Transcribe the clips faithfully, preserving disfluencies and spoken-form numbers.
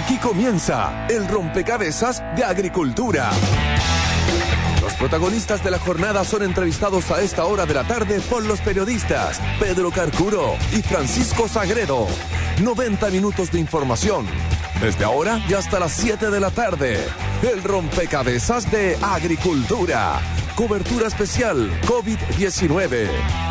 Aquí comienza el rompecabezas de agricultura. Los protagonistas de la jornada son entrevistados a esta hora de la tarde por los periodistas Pedro Carcuro y Francisco Sagredo. noventa minutos de información, desde ahora y hasta las siete de la tarde. El rompecabezas de agricultura. Cobertura especial COVID diecinueve.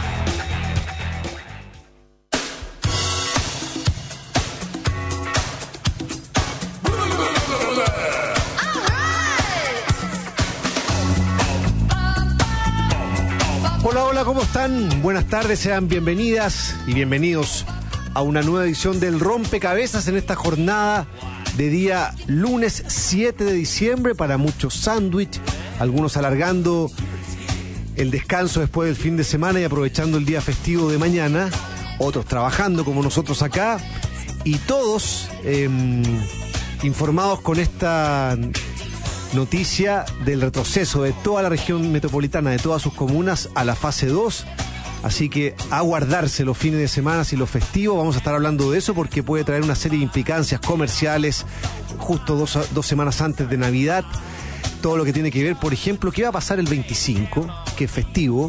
Hola, hola, ¿cómo están? Buenas tardes, sean bienvenidas y bienvenidos a una nueva edición del Rompecabezas en esta jornada de día lunes siete de diciembre. Para muchos sándwich, algunos alargando el descanso después del fin de semana y aprovechando el día festivo de mañana, otros trabajando como nosotros acá, y todos eh, informados con esta noticia del retroceso de toda la región metropolitana, de todas sus comunas, a la fase dos. Así que a guardarse los fines de semana y los festivos. Vamos a estar hablando de eso porque puede traer una serie de implicancias comerciales justo dos, dos semanas antes de Navidad. Todo lo que tiene que ver, por ejemplo, qué va a pasar el veinticinco, que es festivo,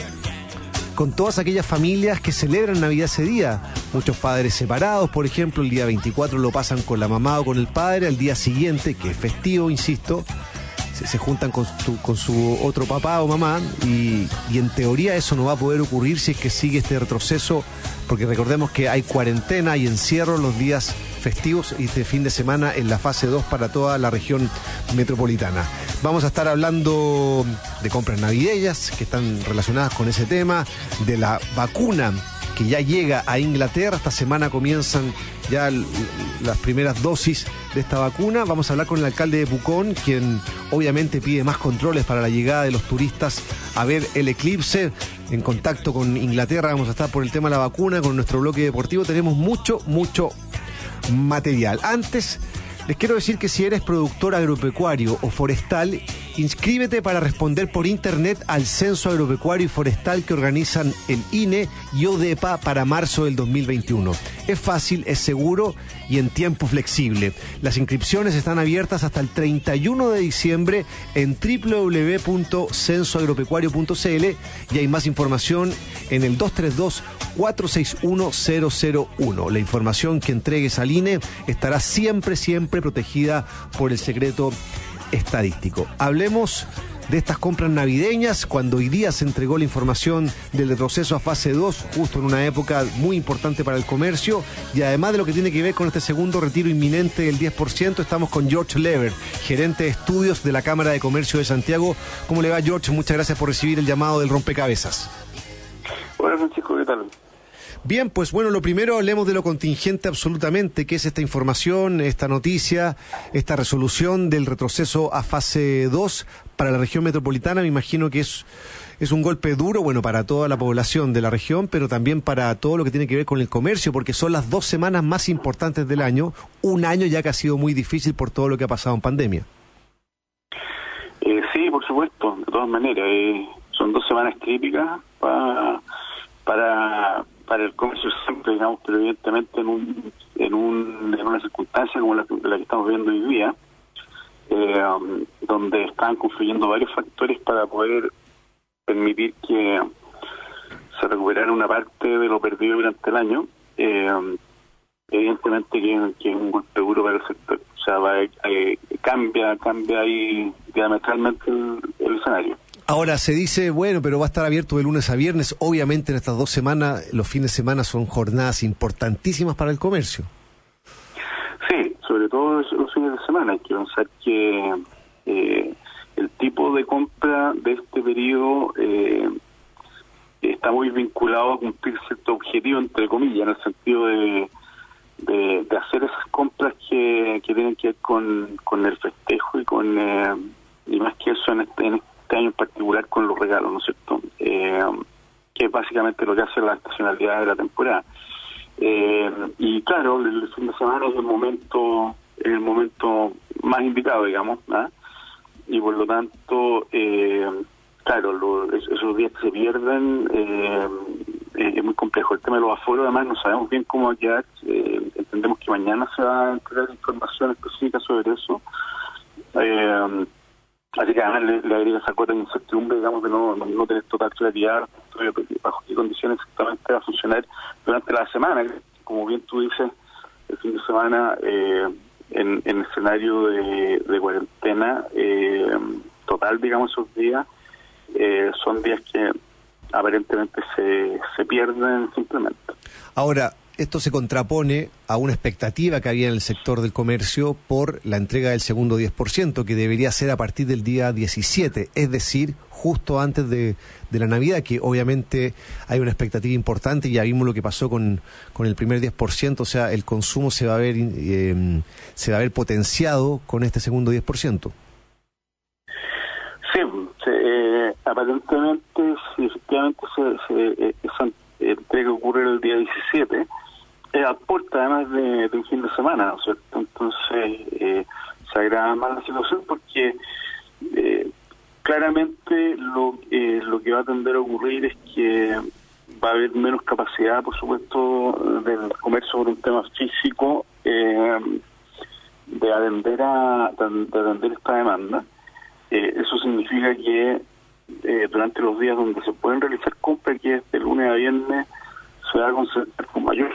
con todas aquellas familias que celebran Navidad ese día. Muchos padres separados, por ejemplo, el día veinticuatro lo pasan con la mamá o con el padre. Al día siguiente, que es festivo, insisto, se, se juntan con, tu, con su otro papá o mamá, y, y en teoría eso no va a poder ocurrir si es que sigue este retroceso, porque recordemos que hay cuarentena y encierro los días festivos y este fin de semana en la fase dos para toda la región metropolitana. Vamos a estar hablando de compras navideñas que están relacionadas con ese tema, de la vacuna que ya llega a Inglaterra. Esta semana comienzan ya l- las primeras dosis de esta vacuna. Vamos a hablar con el alcalde de Pucón, quien obviamente pide más controles para la llegada de los turistas a ver el eclipse. En contacto con Inglaterra vamos a estar por el tema de la vacuna, con nuestro bloque deportivo. Tenemos mucho, mucho material. Antes, les quiero decir que si eres productor agropecuario o forestal, inscríbete para responder por internet al Censo Agropecuario y Forestal que organizan el I N E y ODEPA para marzo del dos mil veintiuno. Es fácil, es seguro y en tiempo flexible. Las inscripciones están abiertas hasta el treinta y uno de diciembre en doble u doble u doble u punto censo agropecuario punto c l y hay más información en el dos tres dos, cuatro seis uno, cero cero uno. La información que entregues al I N E estará siempre, siempre protegida por el secreto estadístico. Hablemos de estas compras navideñas, cuando hoy día se entregó la información del retroceso a fase dos, justo en una época muy importante para el comercio, y además de lo que tiene que ver con este segundo retiro inminente del diez por ciento, estamos con George Lever, gerente de estudios de la Cámara de Comercio de Santiago. ¿Cómo le va, George? Muchas gracias por recibir el llamado del rompecabezas. Hola, Francisco, ¿qué tal? Bien, pues bueno, lo primero, hablemos de lo contingente absolutamente, que es esta información, esta noticia, esta resolución del retroceso a fase dos para la región metropolitana. Me imagino que es, es un golpe duro, bueno, para toda la población de la región, pero también para todo lo que tiene que ver con el comercio, porque son las dos semanas más importantes del año, un año ya que ha sido muy difícil por todo lo que ha pasado en pandemia. Eh, sí, por supuesto, de todas maneras, eh, son dos semanas críticas para... para para el comercio siempre, digamos, pero evidentemente en un en un en una circunstancia como la, la que estamos viendo hoy día, eh, donde están confluyendo varios factores para poder permitir que se recuperara una parte de lo perdido durante el año. Eh, evidentemente que, que es un golpe duro para el sector, o sea, va, eh, cambia cambia ahí diametralmente el, el escenario. Ahora, se dice, bueno, pero va a estar abierto de lunes a viernes. Obviamente en estas dos semanas, los fines de semana son jornadas importantísimas para el comercio. Sí, sobre todo los fines de semana. Hay que pensar que eh, el tipo de compra de este periodo eh, está muy vinculado a cumplir cierto objetivo, entre comillas, en el sentido de, de, de hacer esas compras que, que tienen que ver con, con el festejo y con eh, y más que eso en este, en este año en particular con los regalos, ¿no es cierto? Eh, que es básicamente lo que hace la estacionalidad de la temporada. Eh, y claro, el fin de semana es el momento, es el momento más indicado, digamos, ¿eh? Y por lo tanto, eh, claro, lo, esos días que se pierden, eh, eh, es muy complejo. El tema de los aforos, además, no sabemos bien cómo va a quedar. Eh, entendemos que mañana se va a entregar información específica sobre eso. Eh, así que además le, le agrega esa cuota de incertidumbre, digamos, de no, no, no tener total claridad bajo qué condiciones exactamente va a funcionar durante la semana. Como bien tú dices, el fin de semana, eh, en, en escenario de, de cuarentena eh, total, digamos, esos días, eh, son días que aparentemente se, se pierden simplemente. Ahora, esto se contrapone a una expectativa que había en el sector del comercio por la entrega del segundo diez por ciento, que debería ser a partir del día diecisiete, es decir, justo antes de, de la Navidad, que obviamente hay una expectativa importante. Ya vimos lo que pasó con, con el primer diez por ciento, o sea, el consumo se va a ver eh, se va a ver potenciado con este segundo diez por ciento. Sí, se, eh, aparentemente, si efectivamente se, se, eh, esa entrega ocurre el día diecisiete, eh, aporta además de, de un fin de semana, ¿no es cierto? Entonces, eh, se agrava más la situación porque eh, claramente lo, eh, lo que va a tender a ocurrir es que va a haber menos capacidad, por supuesto, del comercio por un tema físico eh, de atender a de atender esta demanda. Eh, eso significa que eh, durante los días donde se pueden realizar compras, que es de lunes a viernes, se va a concentrar con mayor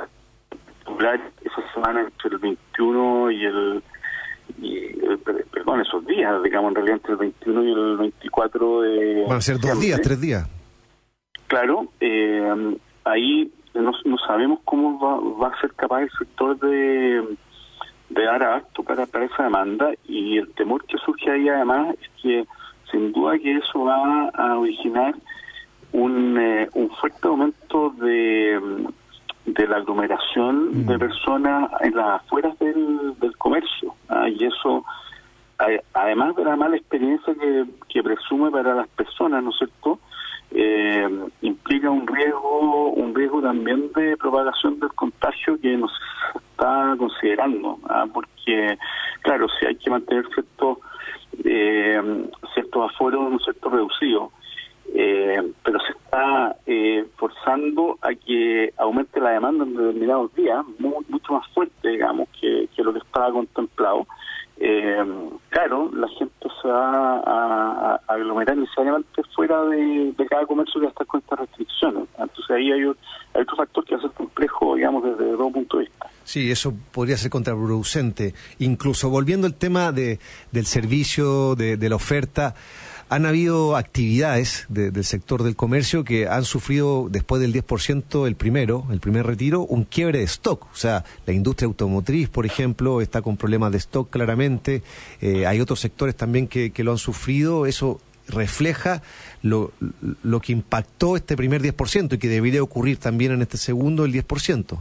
esa semana entre el veintiuno y el, y el perdón, esos días, digamos, en realidad entre el veintiuno y el veinticuatro de... Van a ser dos días, tres días. Claro, eh, ahí no, no sabemos cómo va, va a ser capaz el sector de... de dar abasto para, para esa demanda, y el temor que surge ahí además es que sin duda que eso va a originar un, eh, un fuerte aumento de, de la aglomeración mm. de personas en las afueras del, del comercio, ¿ah? Y eso, además de la mala experiencia que, que presume para las personas, ¿no es cierto?, Eh, implica un riesgo un riesgo también de propagación del contagio que no se está considerando, ¿ah? Porque claro, si hay que mantener ciertos eh, ciertos aforos, un cierto reducido, eh, pero se está eh, forzando a que aumente la demanda en determinados días muy, mucho más fuerte, digamos, que, que lo que estaba contemplado. Eh, claro, la gente se va a, a aglomerar necesariamente fuera de, de cada comercio que va a estar con estas restricciones. Entonces ahí hay, hay otro factor que va a ser complejo, digamos, desde todo punto de vista. Sí, eso podría ser contraproducente. Incluso volviendo al tema de, del servicio, de, de la oferta, han habido actividades de, del sector del comercio que han sufrido, después del diez por ciento, el primero, el primer retiro, un quiebre de stock. O sea, la industria automotriz, por ejemplo, está con problemas de stock claramente. Eh, hay otros sectores también que, que lo han sufrido. Eso refleja lo, lo que impactó este primer diez por ciento y que debería ocurrir también en este segundo, el diez por ciento.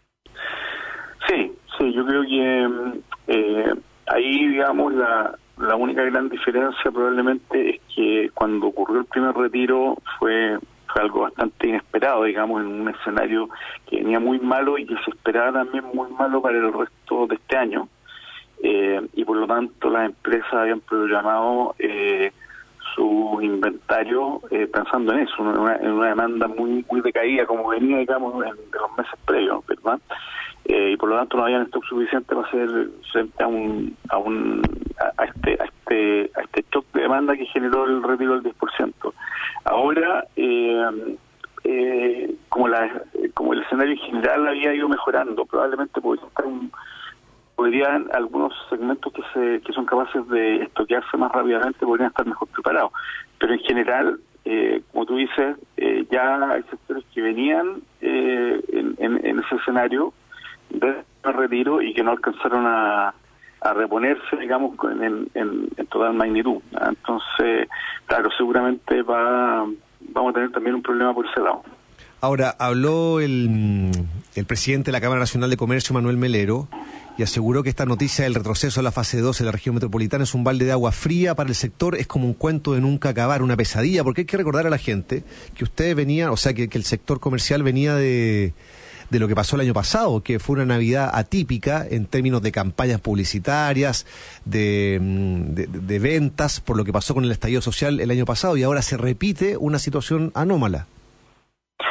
Sí, sí, yo creo que eh, ahí, digamos, la... La única gran diferencia probablemente es que cuando ocurrió el primer retiro fue, fue algo bastante inesperado, digamos, en un escenario que venía muy malo y que se esperaba también muy malo para el resto de este año. Eh, y por lo tanto las empresas habían programado eh, su inventario eh, pensando en eso, en una, en una demanda muy muy decaída como venía, digamos, en, de los meses previos, ¿verdad? Eh, y por lo tanto no habían stock suficiente para hacer frente a un a un a este a este a este shock de demanda que generó el retiro del diez por ciento. Ahora eh, eh, como la como el escenario en general había ido mejorando, probablemente podría estar un, podrían algunos segmentos que se que son capaces de estoquearse más rápidamente podrían estar mejor preparados, pero en general eh, como tú dices, eh, ya hay sectores que venían eh, en, en, en ese escenario de retiro y que no alcanzaron a, a reponerse, digamos, en, en, en total magnitud. Entonces, claro, seguramente va vamos a tener también un problema por ese lado. Ahora, habló el, el presidente de la Cámara Nacional de Comercio, Manuel Melero, y aseguró que esta noticia del retroceso a la fase dos en la región metropolitana es un balde de agua fría para el sector, es como un cuento de nunca acabar, una pesadilla, porque hay que recordar a la gente que ustedes venían, o sea, que, que el sector comercial venía de... de lo que pasó el año pasado, que fue una Navidad atípica en términos de campañas publicitarias, de, de, de ventas, por lo que pasó con el estallido social el año pasado, y ahora se repite una situación anómala.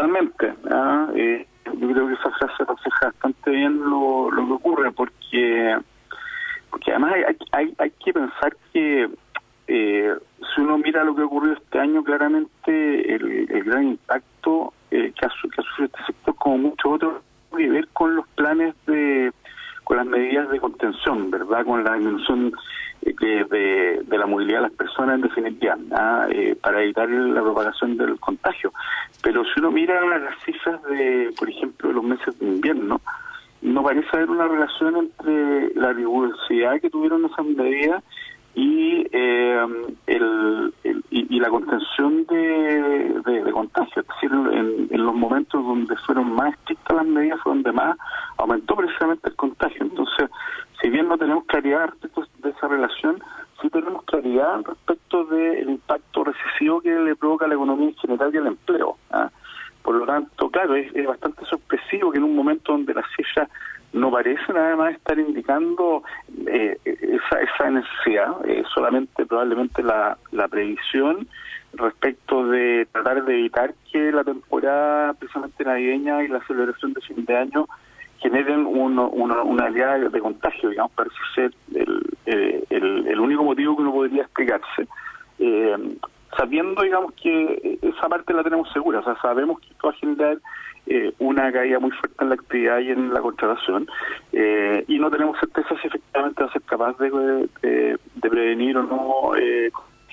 Totalmente. ¿ah? Eh, yo creo que esa frase refleja bastante bien lo, lo que ocurre, porque porque además hay, hay, hay que pensar que eh, si uno mira lo que ha ocurrido este año, claramente el, el gran impacto eh, que, ha, que ha sufrido este sector, como muchos otros, tiene que ver con los planes de, con las medidas de contención, ¿verdad? Con la disminución de, de, de la movilidad de las personas, en definitiva, ¿ah? eh, para evitar la propagación del contagio. Pero si uno mira las cifras de, por ejemplo, de los meses de invierno, no parece haber una relación entre la rigurosidad que tuvieron esas medidas y eh, el, el y, y la contención de, de, de contagio. Es decir, en, en los momentos donde fueron más estrictas las medidas fue donde más aumentó precisamente el contagio. Entonces, si bien no tenemos claridad respecto de esa relación, sí tenemos claridad respecto del impacto recesivo que le provoca a la economía en general y al empleo. ¿ah? Por lo tanto, claro, es, es bastante sorpresivo que en un momento donde las cifras no parecen además estar indicando eh, esa, esa necesidad, eh, solamente probablemente la, la previsión respecto de tratar de evitar que la temporada precisamente navideña y la celebración de fin de año generen uno, una, una idea de contagio, digamos, parece ser el, eh, el, el único motivo que uno podría explicarse. Eh, sabiendo, digamos, que esa parte la tenemos segura, o sea, sabemos que esto va a generar eh, una caída muy fuerte en la actividad y en la contratación, eh, y no tenemos certeza si efectivamente va a ser capaz de, de, de prevenir o no eh,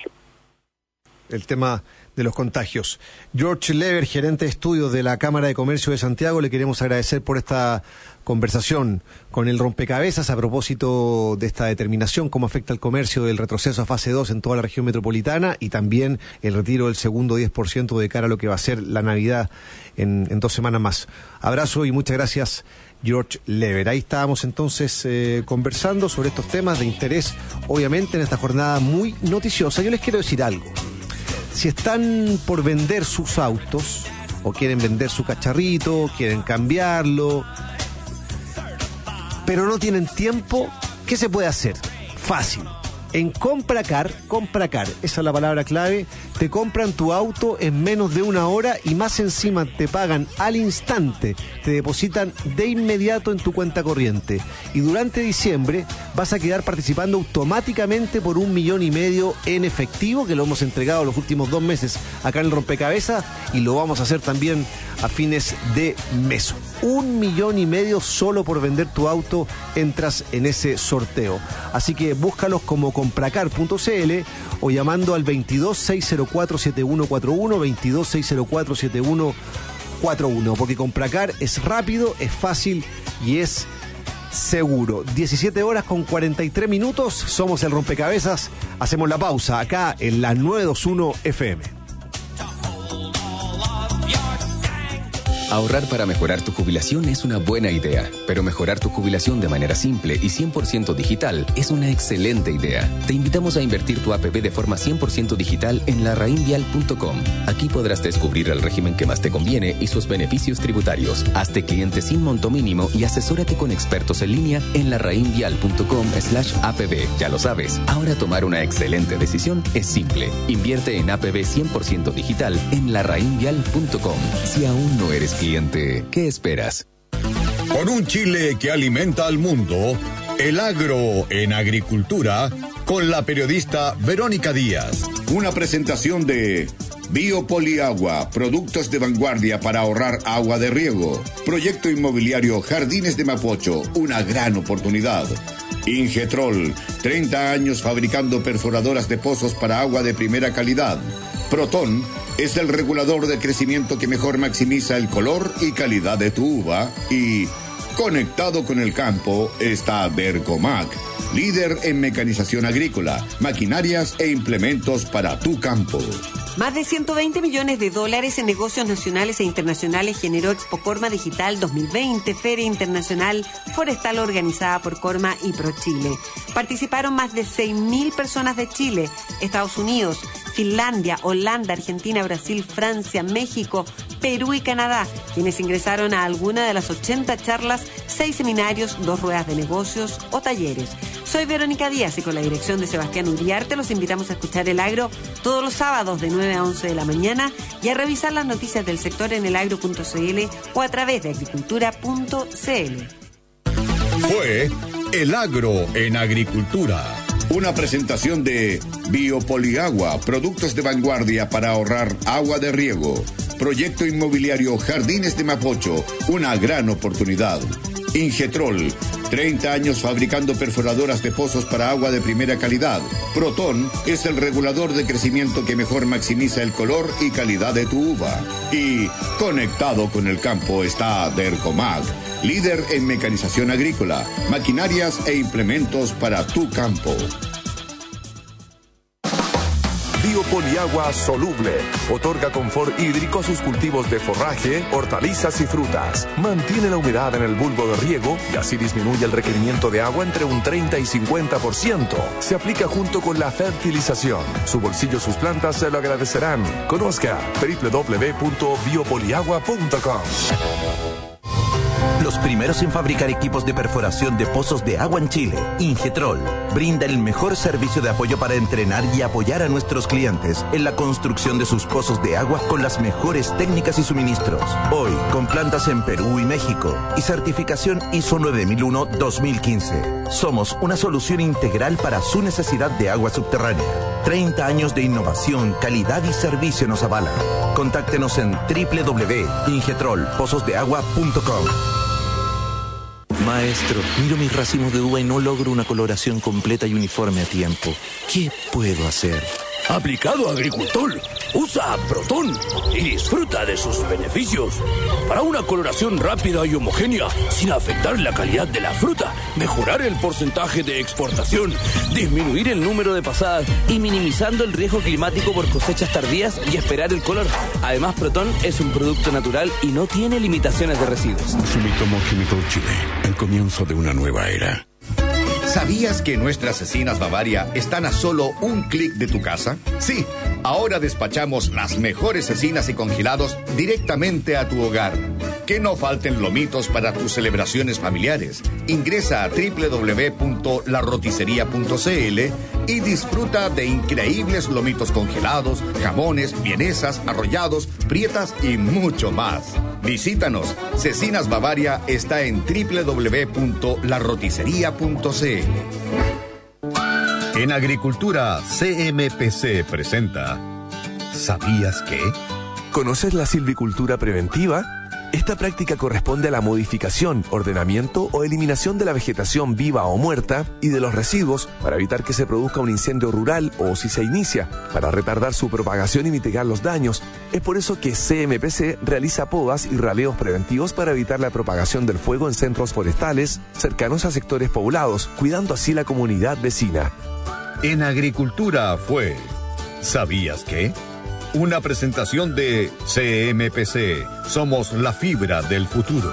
el tema de los contagios. George Lever, gerente de estudios de la Cámara de Comercio de Santiago, le queremos agradecer por esta conversación con el rompecabezas a propósito de esta determinación, cómo afecta el comercio del retroceso a fase dos en toda la región metropolitana y también el retiro del segundo diez por ciento de cara a lo que va a ser la Navidad en, en dos semanas más. Abrazo y muchas gracias, George Lever. Ahí estábamos entonces eh, conversando sobre estos temas de interés, obviamente, en esta jornada muy noticiosa. Yo les quiero decir algo. Si están por vender sus autos o quieren vender su cacharrito, quieren cambiarlo, pero no tienen tiempo, ¿qué se puede hacer? Fácil. En Compracar, Compracar, esa es la palabra clave, te compran tu auto en menos de una hora y más encima te pagan al instante, te depositan de inmediato en tu cuenta corriente. Y durante diciembre vas a quedar participando automáticamente por un millón y medio en efectivo, que lo hemos entregado los últimos dos meses acá en el Rompecabezas y lo vamos a hacer también a fines de mes. Un millón y medio solo por vender tu auto entras en ese sorteo. Así que búscalos como compracar punto c l o llamando al veintidós seis cero cuatro siete uno cuatro uno, veintidós seis cero cuatro siete uno cuatro uno, porque Compracar es rápido, es fácil y es seguro. diecisiete horas con cuarenta y tres minutos, somos el Rompecabezas, hacemos la pausa acá en la novecientos veintiuno F M. Ahorrar para mejorar tu jubilación es una buena idea, pero mejorar tu jubilación de manera simple y cien por ciento digital es una excelente idea. Te invitamos a invertir tu A P B de forma cien por ciento digital en la raín vial punto com. Aquí podrás descubrir el régimen que más te conviene y sus beneficios tributarios. Hazte cliente sin monto mínimo y asesórate con expertos en línea en la raín vial punto com slash A P B. Ya lo sabes, ahora tomar una excelente decisión es simple. Invierte en A P B cien por ciento digital en la raín vial punto com. Si aún no eres cliente, ¿qué esperas? Con un Chile que alimenta al mundo, el agro en agricultura, con la periodista Verónica Díaz. Una presentación de Biopoliagua, productos de vanguardia para ahorrar agua de riego. Proyecto inmobiliario Jardines de Mapocho, una gran oportunidad. Ingetrol, treinta años fabricando perforadoras de pozos para agua de primera calidad. Proton es el regulador de crecimiento que mejor maximiza el color y calidad de tu uva. Y conectado con el campo está Vercomac, líder en mecanización agrícola, maquinarias e implementos para tu campo. Más de ciento veinte millones de dólares en negocios nacionales e internacionales generó Expocorma Digital dos mil veinte, Feria Internacional Forestal organizada por Corma y ProChile. Participaron más de seis mil personas de Chile, Estados Unidos, Finlandia, Holanda, Argentina, Brasil, Francia, México, Perú y Canadá, quienes ingresaron a alguna de las ochenta charlas, seis seminarios, dos ruedas de negocios o talleres. Soy Verónica Díaz y con la dirección de Sebastián Uriarte los invitamos a escuchar El Agro todos los sábados de nueve a once de la mañana y a revisar las noticias del sector en elagro punto cl o a través de agricultura punto cl. Fue El Agro en Agricultura, una presentación de Biopoliagua, productos de vanguardia para ahorrar agua de riego. Proyecto inmobiliario Jardines de Mapocho, una gran oportunidad. Ingetrol, treinta años fabricando perforadoras de pozos para agua de primera calidad. Proton es el regulador de crecimiento que mejor maximiza el color y calidad de tu uva. Y conectado con el campo está Dercomag, líder en mecanización agrícola, maquinarias e implementos para tu campo. Biopoliagua soluble. Otorga confort hídrico a sus cultivos de forraje, hortalizas y frutas. Mantiene la humedad en el bulbo de riego y así disminuye el requerimiento de agua entre un treinta y cincuenta por ciento. Se aplica junto con la fertilización. Su bolsillo y sus plantas se lo agradecerán. Conozca doble u doble u doble u punto biopoliagua punto com. Los primeros en fabricar equipos de perforación de pozos de agua en Chile, Ingetrol, brinda el mejor servicio de apoyo para entrenar y apoyar a nuestros clientes en la construcción de sus pozos de agua con las mejores técnicas y suministros. Hoy, con plantas en Perú y México y certificación I S O nueve mil uno dos mil quince. Somos una solución integral para su necesidad de agua subterránea. treinta años de innovación, calidad y servicio nos avalan. Contáctenos en doble u doble u doble u punto ingetrol pozos de agua punto com. Maestro, miro mis racimos de uva y no logro una coloración completa y uniforme a tiempo. ¿Qué puedo hacer? Aplicado agricultor, usa Proton y disfruta de sus beneficios. Para una coloración rápida y homogénea, sin afectar la calidad de la fruta, mejorar el porcentaje de exportación, disminuir el número de pasadas y minimizando el riesgo climático por cosechas tardías y esperar el color. Además, Proton es un producto natural y no tiene limitaciones de residuos. Sumitomo Chemical Chile, el comienzo de una nueva era. ¿Sabías que nuestras cecinas Bavaria están a solo un clic de tu casa? Sí, ahora despachamos las mejores cecinas y congelados directamente a tu hogar. Que no falten lomitos para tus celebraciones familiares. Ingresa a doble u doble u doble u punto la roticería punto cl y disfruta de increíbles lomitos congelados, jamones, vienesas, arrollados, prietas y mucho más. Visítanos. Cecinas Bavaria está en doble u doble u doble u punto la roticería punto cl. En Agricultura, C M P C presenta ¿Sabías qué? ¿Conoces la silvicultura preventiva? Esta práctica corresponde a la modificación, ordenamiento o eliminación de la vegetación viva o muerta y de los residuos para evitar que se produzca un incendio rural o, si se inicia, para retardar su propagación y mitigar los daños. Es por eso que C M P C realiza podas y raleos preventivos para evitar la propagación del fuego en centros forestales cercanos a sectores poblados, cuidando así la comunidad vecina. En Agricultura fue ¿Sabías qué? Una presentación de C M P C. Somos la fibra del futuro.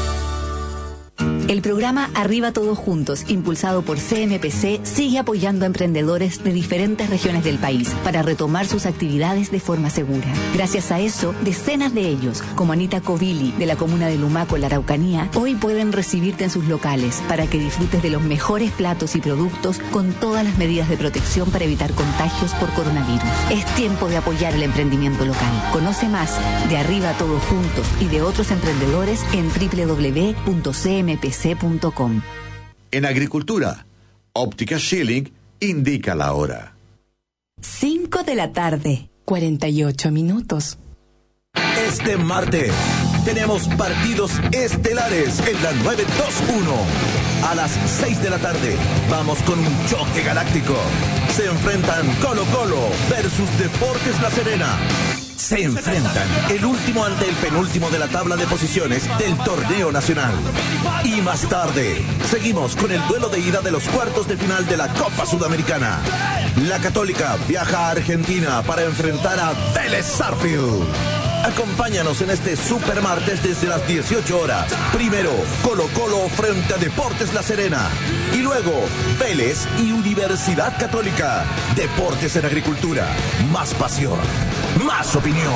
El programa Arriba Todos Juntos, impulsado por C M P C, sigue apoyando a emprendedores de diferentes regiones del país para retomar sus actividades de forma segura. Gracias a eso, decenas de ellos, como Anita Covili, de la comuna de Lumaco, en la Araucanía, hoy pueden recibirte en sus locales para que disfrutes de los mejores platos y productos con todas las medidas de protección para evitar contagios por coronavirus. Es tiempo de apoyar el emprendimiento local. Conoce más de Arriba Todos Juntos y de otros emprendedores en doble u doble u doble u punto c m p c punto com. En Agricultura, Óptica Schilling indica la hora. cinco de la tarde, cuarenta y ocho minutos. Este martes tenemos partidos estelares en la nueve dos uno. A las seis de la tarde vamos con un choque galáctico. Se enfrentan Colo Colo versus Deportes La Serena. Se enfrentan el último ante el penúltimo de la tabla de posiciones del torneo nacional. Y más tarde, seguimos con el duelo de ida de los cuartos de final de la Copa Sudamericana. La Católica viaja a Argentina para enfrentar a Vélez Sarsfield. Acompáñanos en este super martes desde las dieciocho horas. Primero, Colo Colo frente a Deportes La Serena. Y luego, Vélez y Universidad Católica. Deportes en Agricultura. Más pasión. Más opinión.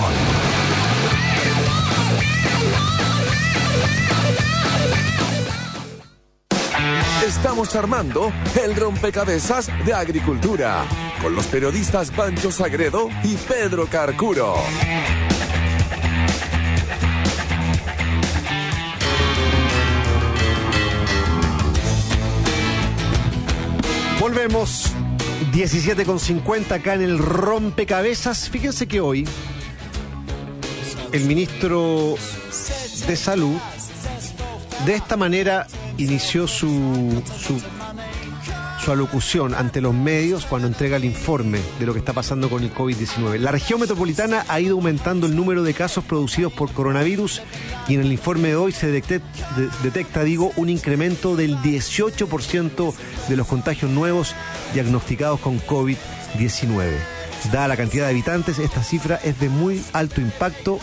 Estamos armando el rompecabezas de Agricultura con los periodistas Pancho Sagredo y Pedro Carcuro. Volvemos, diecisiete con cincuenta acá en el rompecabezas. Fíjense que hoy el ministro de Salud de esta manera inició su, su, su alocución ante los medios cuando entrega el informe de lo que está pasando con el COVID diecinueve. La región metropolitana ha ido aumentando el número de casos producidos por coronavirus y en el informe de hoy se detecta, de, detecta, digo, un incremento del dieciocho por ciento de los contagios nuevos diagnosticados con COVID diecinueve. Dada la cantidad de habitantes, esta cifra es de muy alto impacto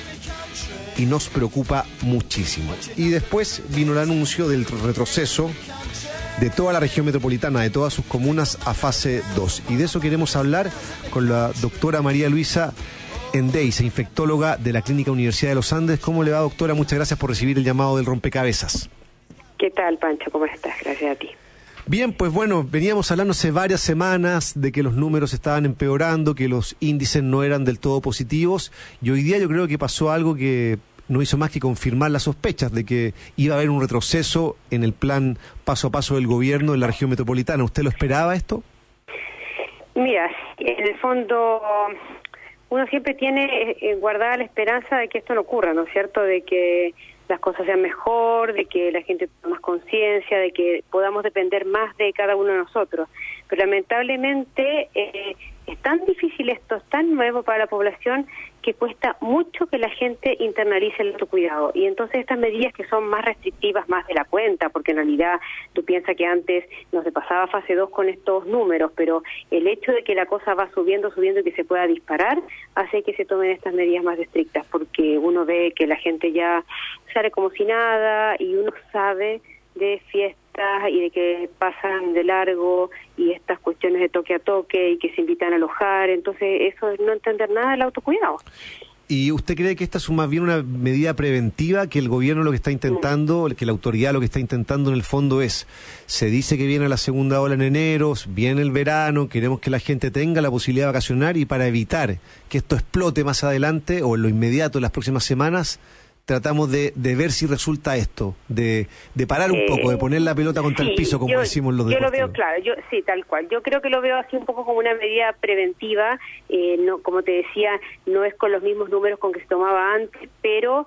y nos preocupa muchísimo. Y después vino el anuncio del retroceso de toda la región metropolitana, de todas sus comunas a fase dos. Y de eso queremos hablar con la doctora María Luisa Endeiza, infectóloga de la Clínica Universidad de los Andes. ¿Cómo le va, doctora? Muchas gracias por recibir el llamado del rompecabezas. ¿Qué tal, Pancho? ¿Cómo estás? Gracias a ti. Bien, pues bueno, veníamos hablando hace varias semanas de que los números estaban empeorando, que los índices no eran del todo positivos, y hoy día yo creo que pasó algo que no hizo más que confirmar las sospechas de que iba a haber un retroceso en el plan paso a paso del gobierno en la región metropolitana. ¿Usted lo esperaba esto? Mira, en el fondo uno siempre tiene eh, guardada la esperanza de que esto no ocurra, ¿no es cierto?, de que las cosas sean mejor, de que la gente tenga más conciencia, de que podamos depender más de cada uno de nosotros. Pero lamentablemente eh, es tan difícil esto, es tan nuevo para la población que cuesta mucho que la gente internalice el autocuidado. Y entonces estas medidas que son más restrictivas, más de la cuenta, porque en realidad tú piensas que antes no se pasaba fase dos con estos números, pero el hecho de que la cosa va subiendo, subiendo y que se pueda disparar, hace que se tomen estas medidas más estrictas, porque uno ve que la gente ya sale como si nada y uno sabe de fiestas y de que pasan de largo y estas cuestiones de toque a toque y que se invitan a alojar, entonces eso es no entender nada del autocuidado. ¿Y usted cree que esta es más bien una medida preventiva, que el gobierno lo que está intentando, que la autoridad lo que está intentando en el fondo es, se dice que viene la segunda ola en enero, viene el verano, queremos que la gente tenga la posibilidad de vacacionar y para evitar que esto explote más adelante o en lo inmediato, en las próximas semanas, tratamos de, de ver si resulta esto, de, de parar un eh, poco, de poner la pelota contra sí, el piso, como yo, decimos los deportivos? Yo deportivos. lo veo claro, yo sí, tal cual. Yo creo que lo veo así un poco como una medida preventiva, eh, no, como te decía, no es con los mismos números con que se tomaba antes, pero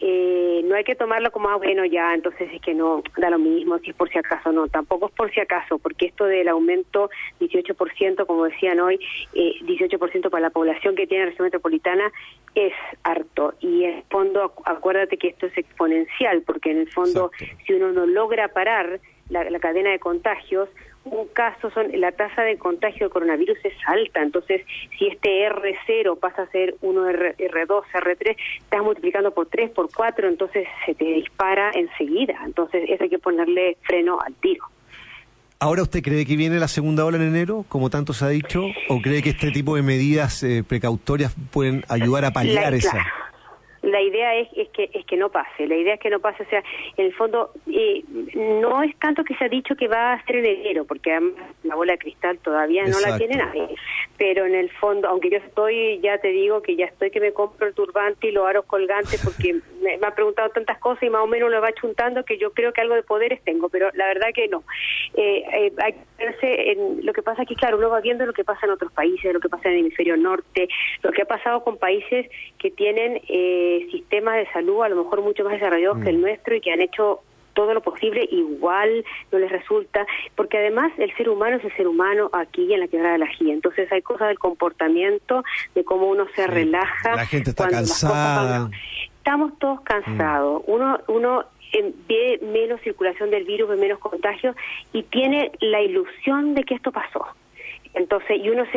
eh, no hay que tomarlo como, ah, bueno, ya, entonces es que no, da lo mismo, si es por si acaso, no, tampoco es por si acaso, porque esto del aumento dieciocho por ciento, como decían hoy, eh, dieciocho por ciento para la población que tiene la región metropolitana, es harto, y en el fondo acuérdate que esto es exponencial, porque en el fondo Exacto. si uno no logra parar la, la cadena de contagios, un caso son, la tasa de contagio de coronavirus es alta, entonces si este erre cero pasa a ser uno erre dos, erre tres, estás multiplicando por tres, por cuatro, entonces se te dispara enseguida, entonces eso hay que ponerle freno al tiro. ¿Ahora usted cree que viene la segunda ola en enero, como tanto se ha dicho, o cree que este tipo de medidas eh, precautorias pueden ayudar a paliar la, esa? Claro. La idea es, es que es que no pase, la idea es que no pase, o sea, en el fondo eh, no es tanto que se ha dicho que va a ser en enero, porque además la bola de cristal todavía Exacto. no la tiene nadie, pero en el fondo, aunque yo estoy, ya te digo que ya estoy que me compro el turbante y los aros colgantes, porque me, me han preguntado tantas cosas y más o menos lo va chuntando que yo creo que algo de poderes tengo, pero la verdad que no. Eh, eh, hay que verse en, lo que pasa aquí, claro, uno va viendo lo que pasa en otros países, lo que pasa en el hemisferio norte, lo que ha pasado con países que tienen eh, sistemas de salud a lo mejor mucho más desarrollados mm. que el nuestro y que han hecho todo lo posible, igual no les resulta, porque además el ser humano es el ser humano aquí en la Quebrada de la Gía, entonces hay cosas del comportamiento, de cómo uno se sí. relaja. La gente está cansada. Van... Estamos todos cansados, mm. uno uno eh, ve menos circulación del virus, ve menos contagios y tiene la ilusión de que esto pasó. Entonces, y uno se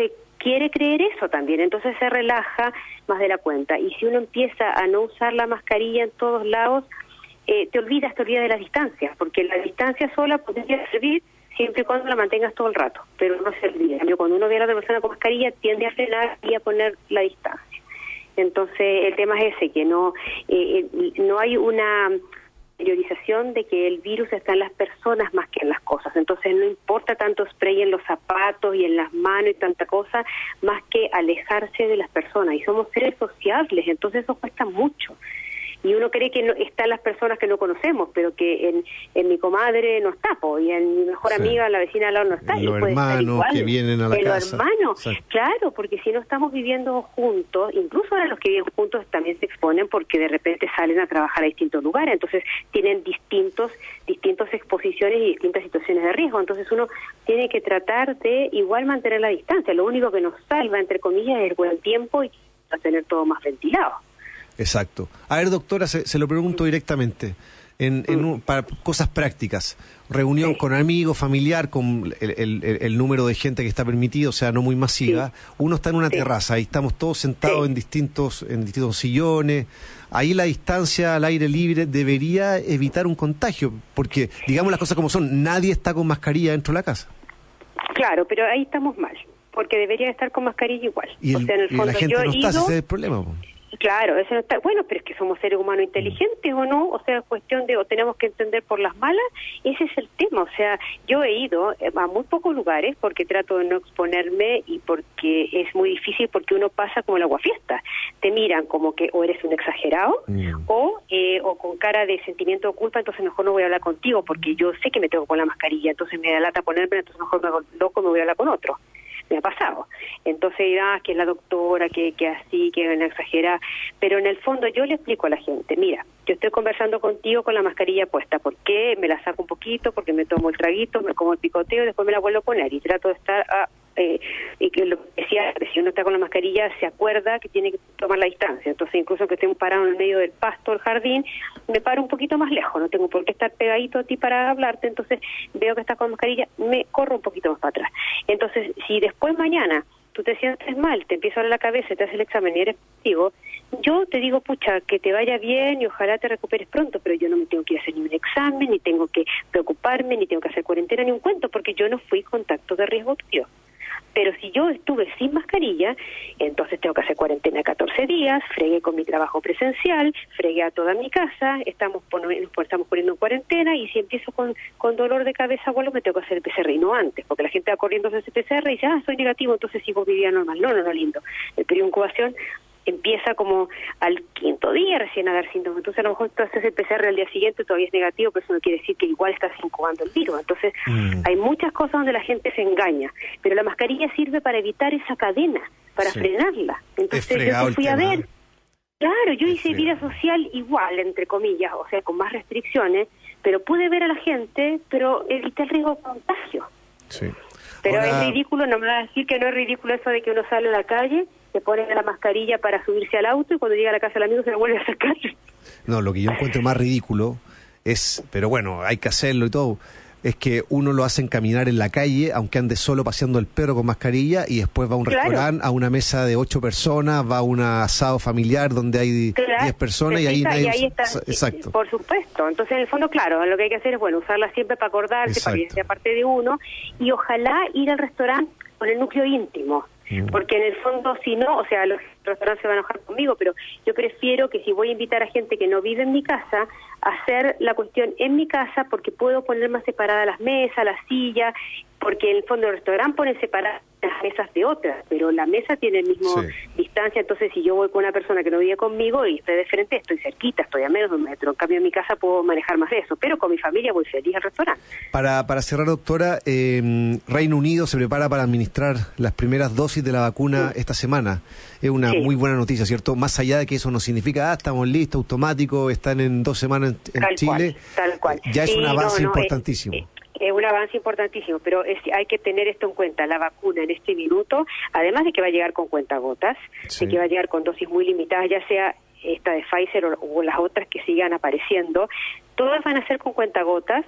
quiere creer eso también, entonces se relaja más de la cuenta. Y si uno empieza a no usar la mascarilla en todos lados, eh, te olvidas, te olvidas de las distancias, porque la distancia sola podría servir siempre y cuando la mantengas todo el rato, pero no se olvida. Cuando uno ve a la otra persona con mascarilla, tiende a frenar y a poner la distancia. Entonces, el tema es ese, que no, eh, no hay una priorización de que el virus está en las personas más que en las cosas. Entonces, no importa tanto spray en los zapatos y en las manos y tanta cosa, más que alejarse de las personas. Y somos seres sociables, entonces eso cuesta mucho. Y uno cree que no, están las personas que no conocemos, pero que en, en mi comadre no está, po, y en mi mejor sí. amiga, la vecina al lado no está. En los hermanos que vienen a la en casa. Los hermanos, sí. Claro, porque si no estamos viviendo juntos, incluso ahora los que viven juntos también se exponen porque de repente salen a trabajar a distintos lugares, entonces tienen distintos, distintas exposiciones y distintas situaciones de riesgo. Entonces uno tiene que tratar de igual mantener la distancia. Lo único que nos salva, entre comillas, es el buen tiempo y tener todo más ventilado. Exacto. A ver, doctora, se, se lo pregunto directamente. En, en un, para cosas prácticas, reunión sí. con amigos, familiar, con el, el, el, el número de gente que está permitido, o sea, no muy masiva. Sí. Uno está en una sí. terraza y estamos todos sentados sí. en distintos en distintos sillones. Ahí la distancia al aire libre debería evitar un contagio, porque, digamos las cosas como son, nadie está con mascarilla dentro de la casa. Claro, pero ahí estamos mal, porque debería estar con mascarilla igual. Y, el, o sea, en el fondo, y la gente no está, ese es el problema. Claro, eso no está bueno, pero es que somos seres humanos inteligentes o no, o sea, es cuestión de, o tenemos que entender por las malas, ese es el tema. O sea, yo he ido a muy pocos lugares porque trato de no exponerme y porque es muy difícil, porque uno pasa como el aguafiesta, te miran como que o eres un exagerado mm. o eh, o con cara de sentimiento de culpa, entonces mejor no voy a hablar contigo porque yo sé que me tengo con la mascarilla, entonces me da lata ponerme, entonces mejor me hago loco, me voy a hablar con otro. Me ha pasado. Entonces, ah, que es la doctora, que, que así, que es exagera. Pero en el fondo yo le explico a la gente, mira, yo estoy conversando contigo con la mascarilla puesta. ¿Por qué? Me la saco un poquito, porque me tomo el traguito, me como el picoteo y después me la vuelvo a poner. Y trato de estar... Ah, eh, y que lo que decía, si uno está con la mascarilla, se acuerda que tiene que tomar la distancia. Entonces, incluso que esté parado en el medio del pasto, el jardín, me paro un poquito más lejos. No tengo por qué estar pegadito a ti para hablarte. Entonces, veo que estás con mascarilla, me corro un poquito más para atrás. Entonces, si después mañana tú te sientes mal, te empieza a doler la cabeza, te haces el examen y eres positivo, yo te digo, pucha, que te vaya bien y ojalá te recuperes pronto, pero yo no me tengo que ir a hacer ni un examen, ni tengo que preocuparme, ni tengo que hacer cuarentena, ni un cuento, porque yo no fui contacto de riesgo tuyo. Pero si yo estuve sin mascarilla, entonces tengo que hacer cuarentena catorce días, fregué con mi trabajo presencial, fregué a toda mi casa, estamos, estamos poniendo en cuarentena, y si empiezo con, con dolor de cabeza, bueno, me tengo que hacer el P C R y no antes, porque la gente va corriendo a hacer el P C R y dice, ah, soy negativo, entonces sigo mi vida normal. No, no, no, lindo. El periodo de incubación empieza como al quinto día recién a dar síntomas. Entonces a lo mejor tú haces el P C R al día siguiente, todavía es negativo, pero eso no quiere decir que igual estás incubando el virus. Entonces mm. hay muchas cosas donde la gente se engaña, pero la mascarilla sirve para evitar esa cadena, para sí. frenarla. Entonces yo te fui a ver, claro, yo hice vida social igual, entre comillas, o sea, con más restricciones, pero pude ver a la gente, pero evité el riesgo de contagio. Sí. Pero Ahora... es ridículo, no me va a decir que no es ridículo eso de que uno sale a la calle, se pone la mascarilla para subirse al auto y cuando llega a la casa del amigo se la vuelve a sacar. No, lo que yo encuentro más ridículo es, pero bueno, hay que hacerlo y todo, es que uno lo hacen caminar en la calle, aunque ande solo paseando el perro con mascarilla, y después va a un claro. restaurante, a una mesa de ocho personas, va a un asado familiar donde hay diez claro. personas y ahí nadie... Y ahí está, exacto. Por supuesto. Entonces, en el fondo, claro, lo que hay que hacer es, bueno, usarla siempre para acordarse, exacto. para que sea parte de uno, y ojalá ir al restaurante con el núcleo íntimo. Porque en el fondo, si no, o sea, los restaurantes se van a enojar conmigo, pero yo prefiero que si voy a invitar a gente que no vive en mi casa, hacer la cuestión en mi casa, porque puedo poner más separadas las mesas, las sillas, porque en el fondo el restaurante pone separadas las mesas de otras, pero la mesa tiene el mismo sí. distancia. Entonces si yo voy con una persona que no vive conmigo y estoy de frente, estoy cerquita, estoy a menos de un metro. En cambio en mi casa puedo manejar más de eso, pero con mi familia voy feliz al restaurante. Para, para cerrar, doctora, eh, Reino Unido se prepara para administrar las primeras dosis de la vacuna sí. esta semana. Es una sí. muy buena noticia, ¿cierto? Más allá de que eso no significa, ah, estamos listos, automático, están en dos semanas en, en tal Chile. Cual, tal cual. Ya es sí, un avance no, no, importantísimo. Es, es, Es un avance importantísimo, pero es, hay que tener esto en cuenta. La vacuna en este minuto, además de que va a llegar con cuentagotas, sí. de que va a llegar con dosis muy limitadas, ya sea esta de Pfizer o, o las otras que sigan apareciendo, todas van a ser con cuentagotas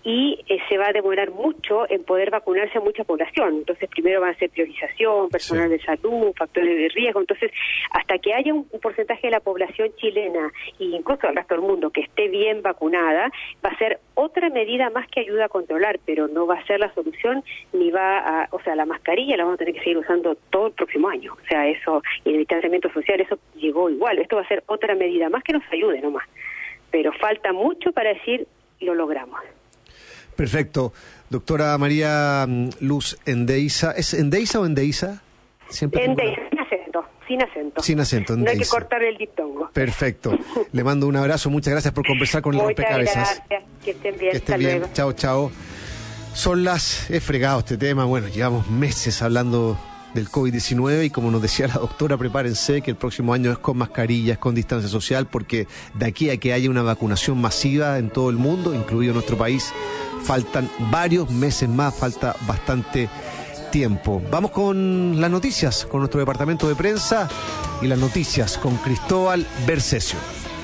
y eh, se va a demorar mucho en poder vacunarse a mucha población. Entonces, primero va a ser priorización, personal sí. de salud, factores de riesgo. Entonces, hasta que haya un, un porcentaje de la población chilena e incluso del resto del mundo que esté bien vacunada, va a ser otra medida más que ayuda a controlar, pero no va a ser la solución, ni va a, o sea, la mascarilla la vamos a tener que seguir usando todo el próximo año. O sea, eso, y el distanciamiento social, eso llegó igual. Esto va a ser otra medida más que nos ayude nomás. Pero falta mucho para decir, lo logramos. Perfecto. Doctora María Luz Endeiza, ¿es Endeiza o Endeiza? Siempre Endeiza, sin acento, sin acento. Sin acento, Endeiza. No hay que cortar el diptongo. Perfecto. Le mando un abrazo, muchas gracias por conversar con el rompecabezas. Muchas gracias, que estén bien, que estén hasta bien. luego. Chao, chao. Son las, he fregado este tema, bueno, llevamos meses hablando del COVID diecinueve y como nos decía la doctora, prepárense que el próximo año es con mascarillas, con distancia social, porque de aquí a que haya una vacunación masiva en todo el mundo, incluido nuestro país, faltan varios meses más, falta bastante tiempo. Vamos con las noticias, con nuestro departamento de prensa y las noticias con Cristóbal Bercesio.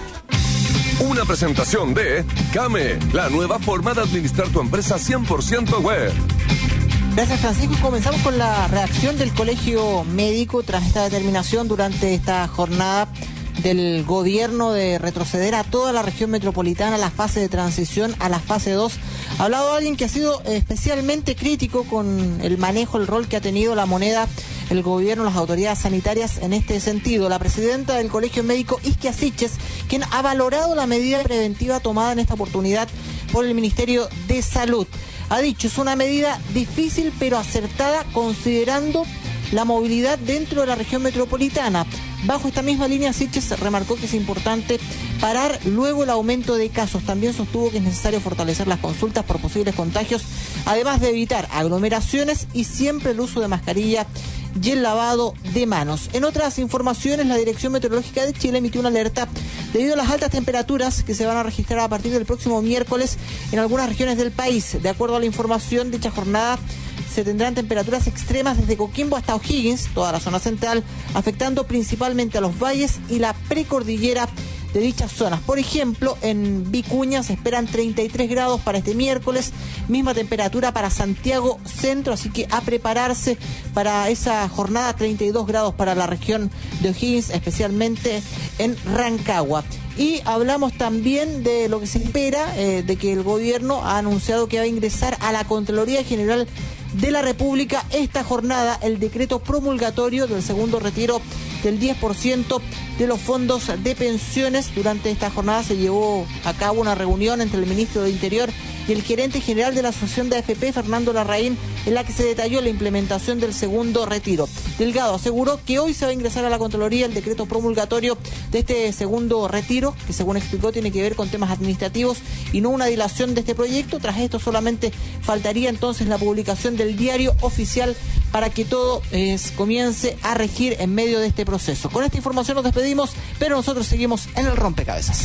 Una presentación de Came, la nueva forma de administrar tu empresa cien por ciento web. Gracias, Francisco. Comenzamos con la reacción del Colegio Médico tras esta determinación durante esta jornada del gobierno de retroceder a toda la región metropolitana a la fase de transición a la fase dos. Ha hablado alguien que ha sido especialmente crítico con el manejo, el rol que ha tenido la moneda, el gobierno, las autoridades sanitarias en este sentido. La presidenta del Colegio Médico, Isquia Siches, quien ha valorado la medida preventiva tomada en esta oportunidad por el Ministerio de Salud. Ha dicho, es una medida difícil pero acertada considerando la movilidad dentro de la región metropolitana. Bajo esta misma línea, Siches remarcó que es importante parar luego el aumento de casos. También sostuvo que es necesario fortalecer las consultas por posibles contagios, además de evitar aglomeraciones y siempre el uso de mascarilla y el lavado de manos. En otras informaciones, la Dirección Meteorológica de Chile emitió una alerta debido a las altas temperaturas que se van a registrar a partir del próximo miércoles en algunas regiones del país. De acuerdo a la información, dicha jornada se tendrán temperaturas extremas desde Coquimbo hasta O'Higgins, toda la zona central, afectando principalmente a los valles y la precordillera de dichas zonas. Por ejemplo, en Vicuña se esperan treinta y tres grados para este miércoles, misma temperatura para Santiago Centro, así que a prepararse para esa jornada, treinta y dos grados para la región de O'Higgins, especialmente en Rancagua. Y hablamos también de lo que se espera, eh, de que el gobierno ha anunciado que va a ingresar a la Contraloría General de la República esta jornada el decreto promulgatorio del segundo retiro del diez por ciento de los fondos de pensiones. Durante esta jornada se llevó a cabo una reunión entre el ministro de Interior y el gerente general de la Asociación de A F P, Fernando Larraín, en la que se detalló la implementación del segundo retiro. Delgado aseguró que hoy se va a ingresar a la Contraloría el decreto promulgatorio de este segundo retiro, que según explicó tiene que ver con temas administrativos y no una dilación de este proyecto. Tras esto solamente faltaría entonces la publicación del diario oficial para que todo eh, comience a regir en medio de este proceso. Con esta información nos despedimos, pero nosotros seguimos en el rompecabezas.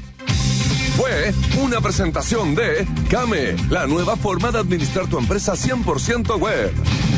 Fue una presentación de Came, la nueva forma de administrar tu empresa cien por ciento web.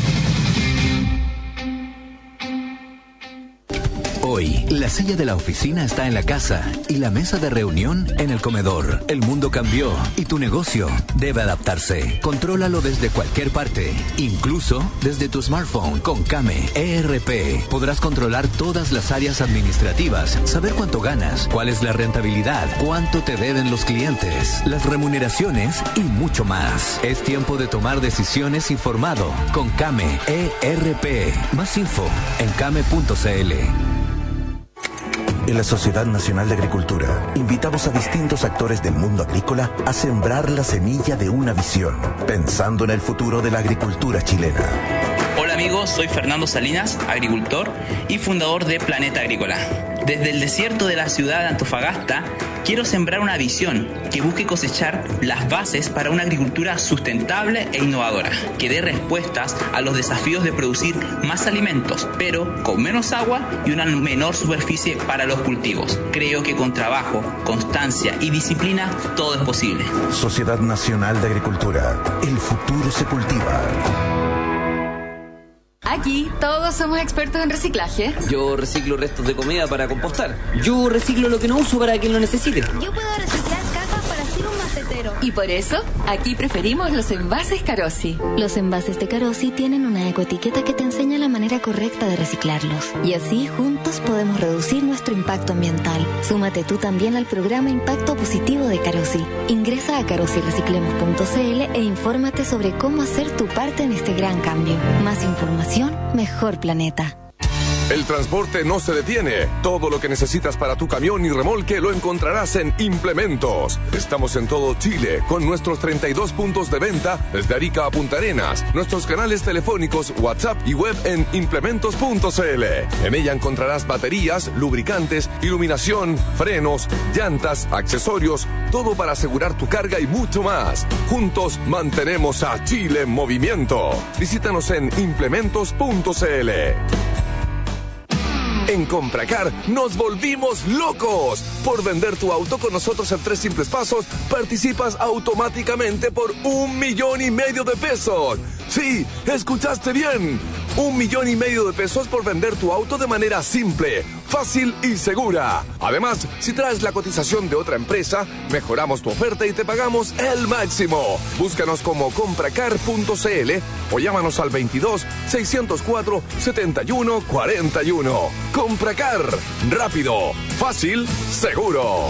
Hoy, la silla de la oficina está en la casa y la mesa de reunión en el comedor. El mundo cambió y tu negocio debe adaptarse. Contrólalo desde cualquier parte, incluso desde tu smartphone. Con Came E R P podrás controlar todas las áreas administrativas, saber cuánto ganas, cuál es la rentabilidad, cuánto te deben los clientes, las remuneraciones y mucho más. Es tiempo de tomar decisiones informado con Came E R P. Más info en came punto c l. En la Sociedad Nacional de Agricultura, invitamos a distintos actores del mundo agrícola a sembrar la semilla de una visión, pensando en el futuro de la agricultura chilena. Hola amigos, soy Fernando Salinas, agricultor y fundador de Planeta Agrícola. Desde el desierto de la ciudad de Antofagasta, quiero sembrar una visión que busque cosechar las bases para una agricultura sustentable e innovadora, que dé respuestas a los desafíos de producir más alimentos, pero con menos agua y una menor superficie para los cultivos. Creo que con trabajo, constancia y disciplina todo es posible. Sociedad Nacional de Agricultura, el futuro se cultiva. Aquí todos somos expertos en reciclaje. Yo reciclo restos de comida para compostar. Yo reciclo lo que no uso para quien lo necesite. Yo puedo reciclar cajas para quiero un macetero. Y por eso, aquí preferimos los envases Carosi. Los envases de Carosi tienen una ecoetiqueta que te enseña la manera correcta de reciclarlos. Y así, juntos, podemos reducir nuestro impacto ambiental. Súmate tú también al programa Impacto Positivo de Carosi. Ingresa a carosi reciclemos punto c l e infórmate sobre cómo hacer tu parte en este gran cambio. Más información, mejor planeta. El transporte no se detiene. Todo lo que necesitas para tu camión y remolque lo encontrarás en Implementos. Estamos en todo Chile con nuestros treinta y dos puntos de venta desde Arica a Punta Arenas, nuestros canales telefónicos, WhatsApp y web en implementos punto c l. En ella encontrarás baterías, lubricantes, iluminación, frenos, llantas, accesorios, todo para asegurar tu carga y mucho más. Juntos mantenemos a Chile en movimiento. Visítanos en implementos punto c l. En Compracar nos volvimos locos. Por vender tu auto con nosotros en tres simples pasos, participas automáticamente por un millón y medio de pesos. Sí, escuchaste bien. Un millón y medio de pesos por vender tu auto de manera simple, fácil y segura. Además, si traes la cotización de otra empresa, mejoramos tu oferta y te pagamos el máximo. Búscanos como compracar punto c l o llámanos al veintidós, seiscientos cuatro, setenta y uno cuarenta y uno. Compracar, rápido, fácil, seguro.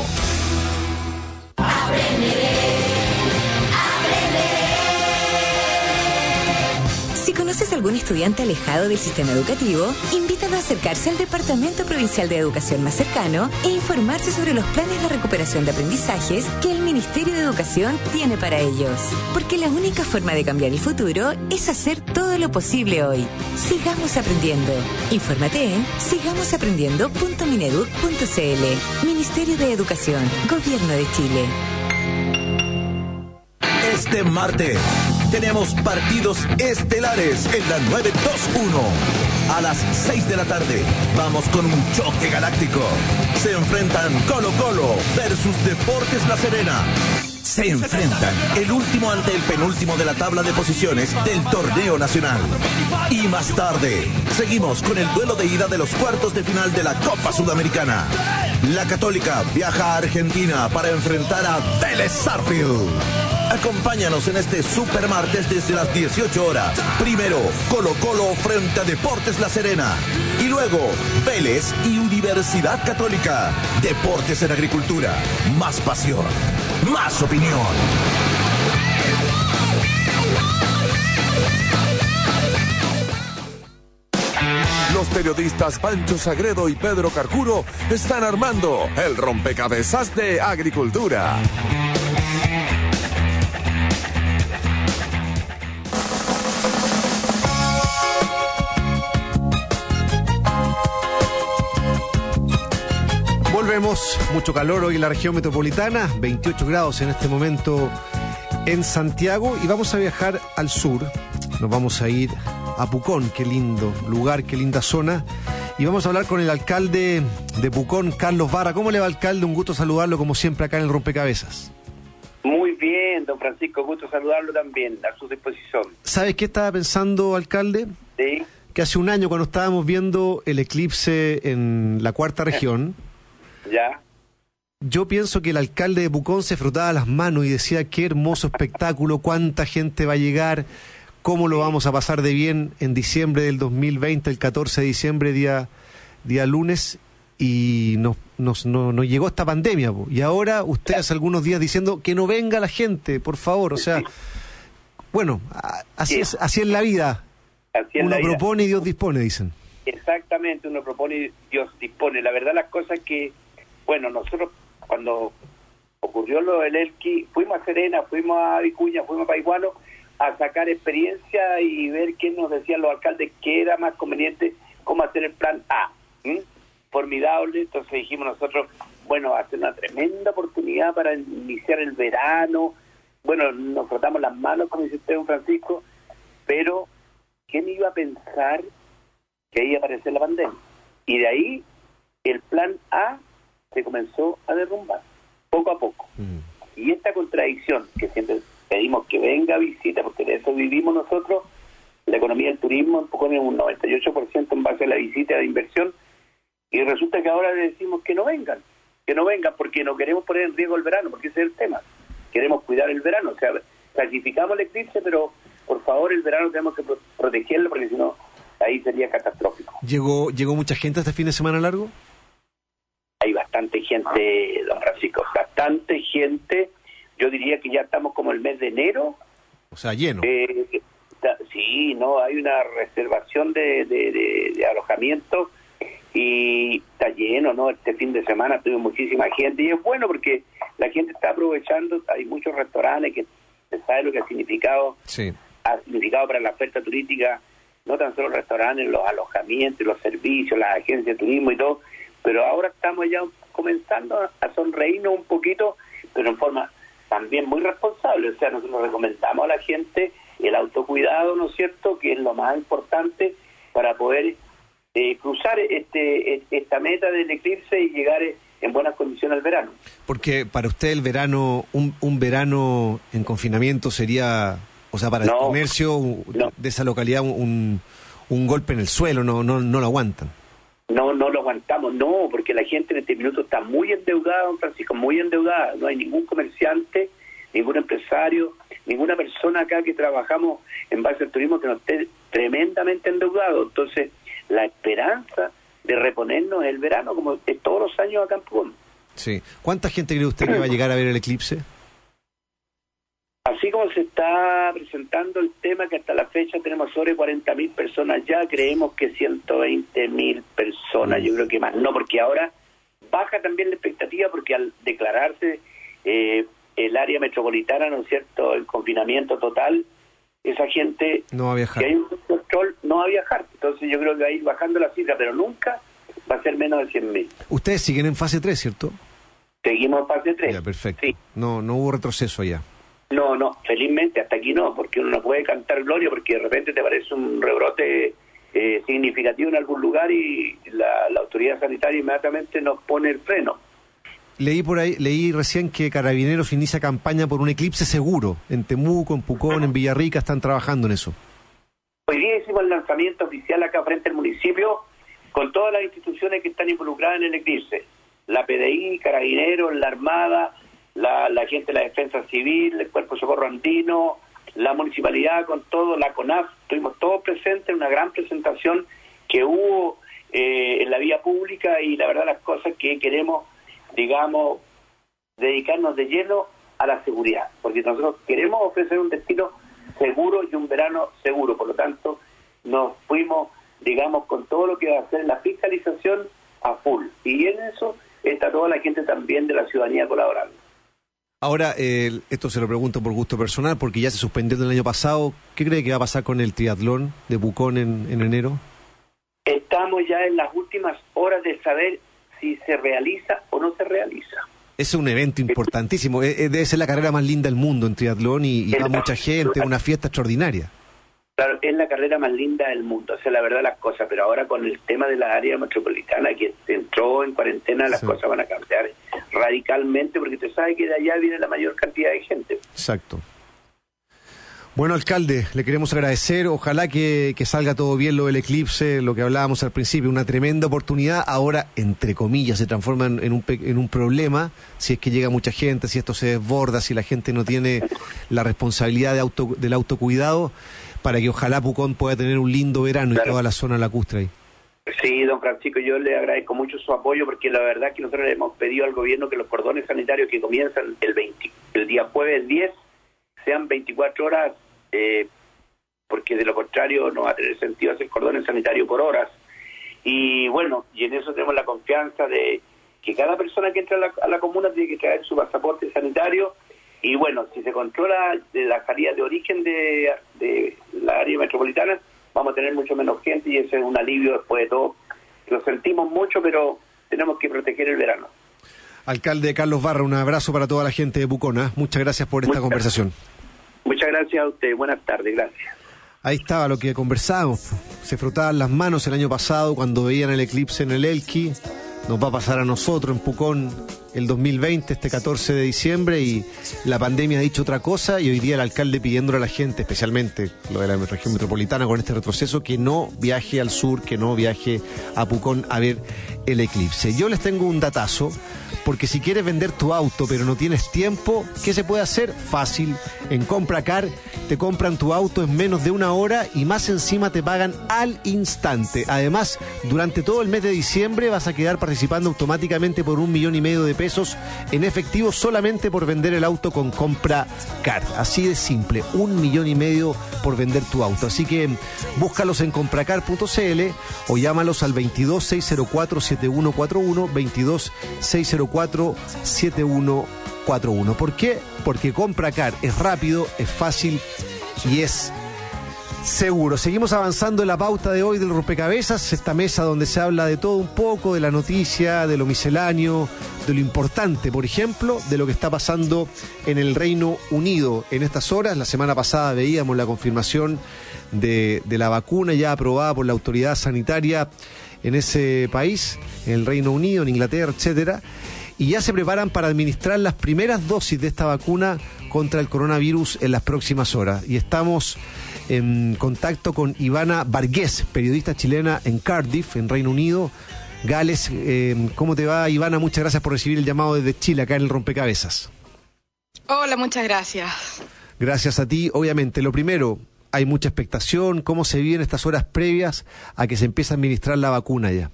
Si conoces a algún estudiante alejado del sistema educativo, invítalo a acercarse al Departamento Provincial de Educación más cercano e informarse sobre los planes de recuperación de aprendizajes que el Ministerio de Educación tiene para ellos. Porque la única forma de cambiar el futuro es hacer todo lo posible hoy. Sigamos aprendiendo. Infórmate en sigamos aprendiendo punto mineduc punto c l. Ministerio de Educación, Gobierno de Chile. Este martes tenemos partidos estelares en la nueve dos uno. A las seis de la tarde vamos con un choque galáctico. Se enfrentan Colo Colo versus Deportes La Serena. Se enfrentan el último ante el penúltimo de la tabla de posiciones del torneo nacional. Y más tarde seguimos con el duelo de ida de los cuartos de final de la Copa Sudamericana. La Católica viaja a Argentina para enfrentar a Vélez Sarsfield. Acompáñanos en este super martes desde las dieciocho horas. Primero, Colo Colo frente a Deportes La Serena. Y luego, Vélez y Universidad Católica. Deportes en Agricultura. Más pasión. Más opinión. Los periodistas Pancho Sagredo y Pedro Carcuro están armando el rompecabezas de Agricultura. Volvemos, mucho calor hoy en la región metropolitana, veintiocho grados en este momento en Santiago, y vamos a viajar al sur. Nos vamos a ir a Pucón, qué lindo lugar, qué linda zona, y vamos a hablar con el alcalde de Pucón, Carlos Barra. ¿Cómo le va, alcalde? Un gusto saludarlo como siempre acá en el Rompecabezas. Muy bien, don Francisco, gusto saludarlo también, a su disposición. ¿Sabe qué estaba pensando, alcalde? Sí. Que hace un año, cuando estábamos viendo el eclipse en la cuarta región, ya, yo pienso que el alcalde de Pucón se frotaba las manos y decía: qué hermoso espectáculo, cuánta gente va a llegar, cómo lo vamos a pasar de bien en diciembre del dos mil veinte, el catorce de diciembre, día, día lunes, y nos, nos, no, nos llegó esta pandemia, po. Y ahora usted hace algunos días diciendo que no venga la gente, por favor. O sea, bueno, así es, así es la vida. Así es uno la vida. propone y Dios dispone, dicen. Exactamente, uno propone y Dios dispone. La verdad, las cosas que, bueno, nosotros cuando ocurrió lo del Elqui, fuimos a Serena, fuimos a Vicuña, fuimos a Paiguano a sacar experiencia y ver qué nos decían los alcaldes, qué era más conveniente, cómo hacer el plan A. ¿Mm? Formidable. Entonces dijimos nosotros, bueno, va a ser una tremenda oportunidad para iniciar el verano. Bueno, nos frotamos las manos, como dice usted, don Francisco, pero ¿quién iba a pensar que ahí iba a aparecer la pandemia? Y de ahí el plan A se comenzó a derrumbar, poco a poco. Mm. Y esta contradicción, que siempre pedimos que venga a visita, porque de eso vivimos nosotros, la economía del turismo en Pucón es un noventa y ocho por ciento en base a la visita de inversión, y resulta que ahora le decimos que no vengan, que no vengan, porque no queremos poner en riesgo el verano, porque ese es el tema. queremos cuidar el verano. O sea, clasificamos el eclipse, pero por favor el verano tenemos que pro- protegerlo porque si no, ahí sería catastrófico. ¿Llegó, ¿Llegó mucha gente este fin de semana largo? Hay bastante gente, don Francisco, bastante gente. Yo diría que ya estamos como el mes de enero. O sea, lleno. Eh, está, sí, no, hay una reservación de, de, de, de alojamiento y está lleno, ¿no? Este fin de semana tuve muchísima gente y es bueno porque la gente está aprovechando. Hay muchos restaurantes que se sabe lo que ha significado, sí. ha significado para la oferta turística, no tan solo restaurantes, los alojamientos, los servicios, las agencias de turismo y todo, pero ahora estamos ya comenzando a sonreírnos un poquito, pero en forma también muy responsable. O sea, nosotros recomendamos a la gente el autocuidado, ¿no es cierto?, que es lo más importante para poder eh, cruzar este esta meta del eclipse y llegar en buenas condiciones al verano. Porque para usted el verano, un, un verano en confinamiento sería, o sea, para no, el comercio no. de esa localidad un, un golpe en el suelo, no, no, no lo aguantan. No, no lo aguantamos, no, porque la gente en este minuto está muy endeudada, don Francisco, muy endeudada. No hay ningún comerciante, ningún empresario, ninguna persona acá que trabajamos en base al turismo que no esté tremendamente endeudado. Entonces, la esperanza de reponernos es el verano, como es todos los años acá en Pucón. Sí. ¿Cuánta gente cree usted que va a llegar a ver el eclipse? Así como se está presentando el tema, que hasta la fecha tenemos sobre cuarenta mil personas ya, creemos que ciento veinte mil personas, yo creo que más. No, porque ahora baja también la expectativa, porque al declararse eh, el área metropolitana, ¿no es cierto?, el confinamiento total, esa gente, no va a viajar. Si hay un control, no va a viajar. Entonces yo creo que va a ir bajando la cifra, pero nunca va a ser menos de cien mil. Ustedes siguen en fase tres, ¿cierto? Seguimos en fase tres. Ya, perfecto. Sí. No, no hubo retroceso allá. No, no, felizmente hasta aquí no, porque uno no puede cantar gloria porque de repente te parece un rebrote eh, significativo en algún lugar y la, la autoridad sanitaria inmediatamente nos pone el freno. Leí por ahí, leí recién que Carabineros inicia campaña por un eclipse seguro. En Temuco, en Pucón, en Villarrica están trabajando en eso. Hoy día hicimos el lanzamiento oficial acá frente al municipio con todas las instituciones que están involucradas en el eclipse. La P D I, Carabineros, la Armada, La, la gente de la Defensa Civil, el Cuerpo de Socorro Andino, la Municipalidad con todo, la CONAF, estuvimos todos presentes en una gran presentación que hubo eh, en la vía pública y la verdad las cosas que queremos, digamos, dedicarnos de lleno a la seguridad, porque nosotros queremos ofrecer un destino seguro y un verano seguro, por lo tanto nos fuimos, digamos, con todo lo que va a ser la fiscalización a full, y en eso está toda la gente también de la ciudadanía colaborando. Ahora, eh, esto se lo pregunto por gusto personal, porque ya se suspendió el año pasado. ¿Qué cree que va a pasar con el triatlón de Pucón en, en enero? Estamos ya en las últimas horas de saber si se realiza o no se realiza. Es un evento importantísimo. Eh, eh, debe ser la carrera más linda del mundo en triatlón y, y va mucha gente, una fiesta extraordinaria. Claro, es la carrera más linda del mundo, o sea, la verdad las cosas, pero ahora con el tema de la área metropolitana que entró en cuarentena, las sí. cosas van a cambiar radicalmente, porque usted sabe que de allá viene la mayor cantidad de gente. Exacto. Bueno, alcalde, le queremos agradecer, ojalá que, que salga todo bien lo del eclipse, lo que hablábamos al principio, una tremenda oportunidad, ahora, entre comillas, se transforma en, en, un, en un problema, si es que llega mucha gente, si esto se desborda, si la gente no tiene la responsabilidad de auto, del autocuidado, para que ojalá Pucón pueda tener un lindo verano claro. y toda la zona lacustre ahí. Sí, don Francisco, yo le agradezco mucho su apoyo, porque la verdad que nosotros le hemos pedido al gobierno que los cordones sanitarios que comienzan el veinte, el día jueves diez, sean veinticuatro horas, eh, porque de lo contrario no va a tener sentido hacer cordones sanitarios por horas. Y bueno, y en eso tenemos la confianza de que cada persona que entra a la, a la comuna tiene que traer su pasaporte sanitario. Y bueno, si se controla de la salida de origen de, de la área metropolitana, vamos a tener mucho menos gente y ese es un alivio después de todo. Lo sentimos mucho, pero tenemos que proteger el verano. Alcalde Carlos Barra, un abrazo para toda la gente de Pucón. ¿eh? Muchas gracias por esta muchas, conversación. Muchas gracias a usted. Buenas tardes. Gracias. Ahí estaba lo que conversábamos. Se frotaban las manos el año pasado cuando veían el eclipse en el Elqui. Nos va a pasar a nosotros en Pucón el dos mil veinte, este catorce de diciembre, y la pandemia ha dicho otra cosa, y hoy día el alcalde pidiéndole a la gente, especialmente lo de la región metropolitana con este retroceso, que no viaje al sur, que no viaje a Pucón a ver el eclipse. Yo les tengo un datazo. porque si quieres vender tu auto pero no tienes tiempo, ¿qué se puede hacer? Fácil. En Compracar te compran tu auto en menos de una hora y más encima te pagan al instante. Además, durante todo el mes de diciembre vas a quedar participando automáticamente por un millón y medio de pesos en efectivo solamente por vender el auto con Compracar. Así de simple, un millón y medio por vender tu auto. Así que búscalos en compracar punto c l o llámalos al veintidós seiscientos cuatro siete uno cuatro uno, veintidós seiscientos cuatro siete uno cuatro uno. ¿Por qué? Porque Compracar es rápido, es fácil y es seguro. Seguimos avanzando en la pauta de hoy del rompecabezas, esta mesa donde se habla de todo un poco, de la noticia, de lo misceláneo, de lo importante, por ejemplo, de lo que está pasando en el Reino Unido en estas horas. La semana pasada veíamos la confirmación de, de la vacuna ya aprobada por la autoridad sanitaria en ese país, en el Reino Unido, en Inglaterra, etcétera, y ya se preparan para administrar las primeras dosis de esta vacuna contra el coronavirus en las próximas horas. Y estamos en contacto con Ivana Varghese, periodista chilena en Cardiff, en Reino Unido, Gales. Eh, ¿Cómo te va, Ivana? Muchas gracias por recibir el llamado desde Chile, acá en el Rompecabezas. Hola, muchas gracias. Gracias a ti. Obviamente, lo primero, hay mucha expectación. ¿Cómo se viven estas horas previas a que se empiece a administrar la vacuna ya?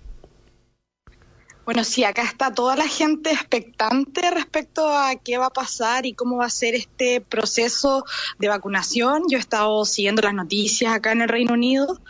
Bueno, sí, acá está toda la gente expectante respecto a qué va a pasar y cómo va a ser este proceso de vacunación. Yo he estado siguiendo las noticias acá en el Reino Unido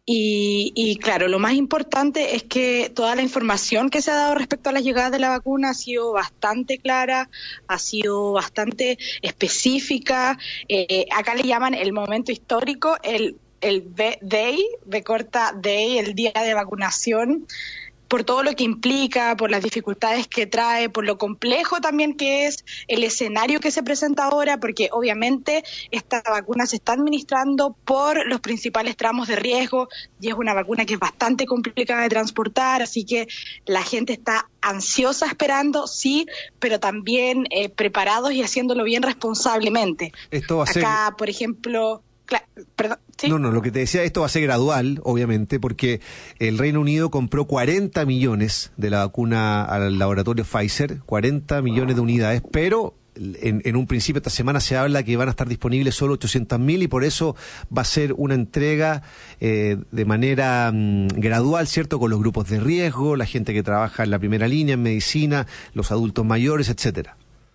y, y claro, lo más importante es que toda la información que se ha dado respecto a la llegada de la vacuna ha sido bastante clara, ha sido bastante específica. Eh, acá le llaman el momento histórico, el, el B-Day, B corta Day, el día de vacunación, por todo lo que implica, por las dificultades que trae, por lo complejo también que es el escenario que se presenta ahora, porque obviamente esta vacuna se está administrando por los principales tramos de riesgo y es una vacuna que es bastante complicada de transportar, así que la gente está ansiosa esperando, sí, pero también eh, preparados y haciéndolo bien responsablemente. Esto va a ser... Acá, por ejemplo... Claro, perdón, ¿sí? No, no, lo que te decía, esto va a ser gradual, obviamente, porque el Reino Unido compró cuarenta millones de la vacuna al laboratorio Pfizer, cuarenta millones de unidades, pero en, en un principio esta semana se habla que van a estar disponibles solo ochocientos mil y por eso va a ser una entrega eh, de manera mm, gradual, ¿cierto?, con los grupos de riesgo, la gente que trabaja en la primera línea, en medicina, los adultos mayores, etcétera.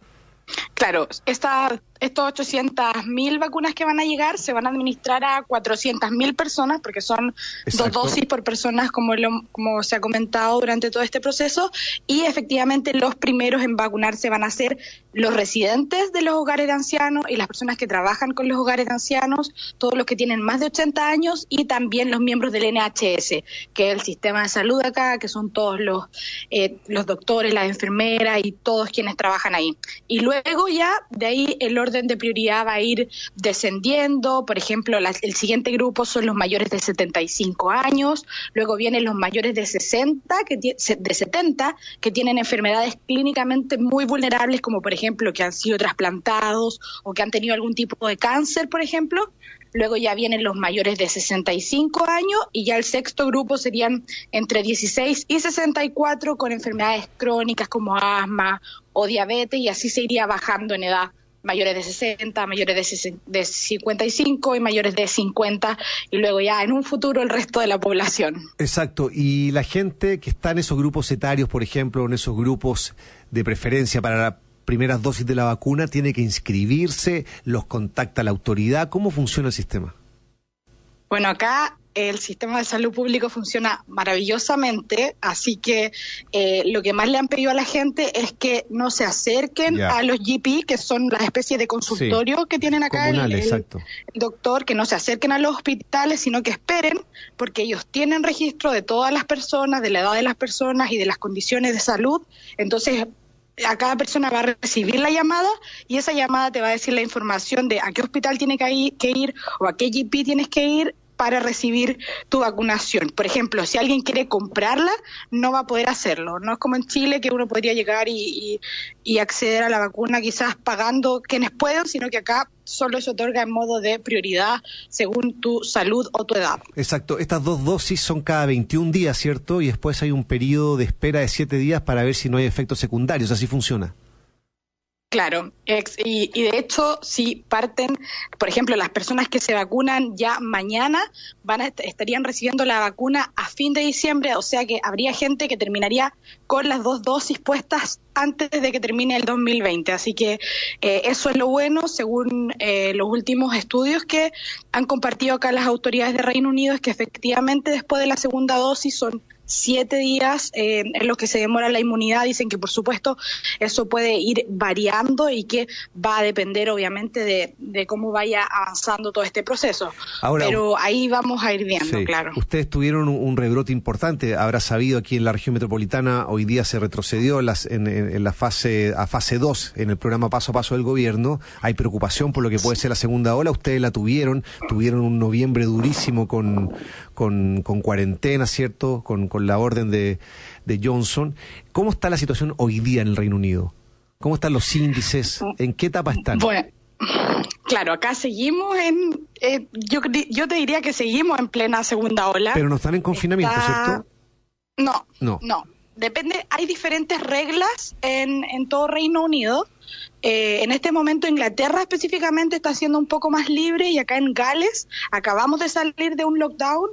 Claro, esta, estos ochocientas mil vacunas que van a llegar se van a administrar a cuatrocientas mil personas, porque son Exacto. dos dosis por personas, como, lo, como se ha comentado durante todo este proceso, y efectivamente los primeros en vacunarse van a ser los residentes de los hogares de ancianos y las personas que trabajan con los hogares de ancianos, todos los que tienen más de ochenta años y también los miembros del N H S, que es el sistema de salud acá, que son todos los, eh, los doctores, las enfermeras y todos quienes trabajan ahí. Y luego ya de ahí el orden de prioridad va a ir descendiendo. Por ejemplo, la, el siguiente grupo son los mayores de setenta y cinco años, luego vienen los mayores de sesenta, que de setenta, que tienen enfermedades clínicamente muy vulnerables, como por ejemplo que han sido trasplantados o que han tenido algún tipo de cáncer, por ejemplo. Luego ya vienen los mayores de sesenta y cinco años y ya el sexto grupo serían entre dieciséis y sesenta y cuatro con enfermedades crónicas como asma o diabetes, y así se iría bajando en edad. Mayores de sesenta, mayores de cincuenta y cinco y mayores de cincuenta, y luego ya en un futuro el resto de la población. Exacto, y la gente que está en esos grupos etarios, por ejemplo, en esos grupos de preferencia para la primeras dosis de la vacuna, tiene que inscribirse, los contacta la autoridad. ¿Cómo funciona el sistema? Bueno, acá el sistema de salud público funciona maravillosamente, así que eh, lo que más le han pedido a la gente es que no se acerquen yeah. a los G P, que son las especies de consultorio sí. que tienen acá el, el, el doctor, que no se acerquen a los hospitales, sino que esperen, porque ellos tienen registro de todas las personas, de la edad de las personas y de las condiciones de salud. Entonces, a cada persona va a recibir la llamada y esa llamada te va a decir la información de a qué hospital tiene que ir, que ir o a qué G P tienes que ir para recibir tu vacunación. Por ejemplo, si alguien quiere comprarla, no va a poder hacerlo. No es como en Chile, que uno podría llegar y, y, y acceder a la vacuna quizás pagando quienes puedan, sino que acá solo se otorga en modo de prioridad según tu salud o tu edad. Exacto. Estas dos dosis son cada veintiún días, ¿cierto? Y después hay un periodo de espera de siete días para ver si no hay efectos secundarios. ¿Así funciona? Claro, ex, y, y de hecho, si parten, por ejemplo, las personas que se vacunan ya mañana van a, estarían recibiendo la vacuna a fin de diciembre, o sea que habría gente que terminaría con las dos dosis puestas antes de que termine el dos mil veinte. Así que eh, eso es lo bueno, según eh, los últimos estudios que han compartido acá las autoridades de Reino Unido, es que efectivamente después de la segunda dosis son siete días eh, en los que se demora la inmunidad. Dicen que por supuesto eso puede ir variando y que va a depender obviamente de, de cómo vaya avanzando todo este proceso. Ahora, pero ahí vamos a ir viendo, sí, claro. Ustedes tuvieron un, un rebrote importante, habrá sabido, aquí en la región metropolitana. Hoy día se retrocedió en, las, en, en la fase a fase dos en el programa Paso a Paso del gobierno. Hay preocupación por lo que puede ser la segunda ola. Ustedes la tuvieron, tuvieron un noviembre durísimo con, con, con cuarentena, ¿cierto? Con con la orden de, de Johnson. ¿Cómo está la situación hoy día en el Reino Unido? ¿Cómo están los índices? ¿En qué etapa están? Bueno, claro, acá seguimos en... Eh, yo, yo te diría que seguimos en plena segunda ola. Pero no están en confinamiento, está... ¿cierto? No, no, no. Depende, hay diferentes reglas en, en todo Reino Unido. Eh, en este momento Inglaterra específicamente está siendo un poco más libre, y acá en Gales acabamos de salir de un lockdown.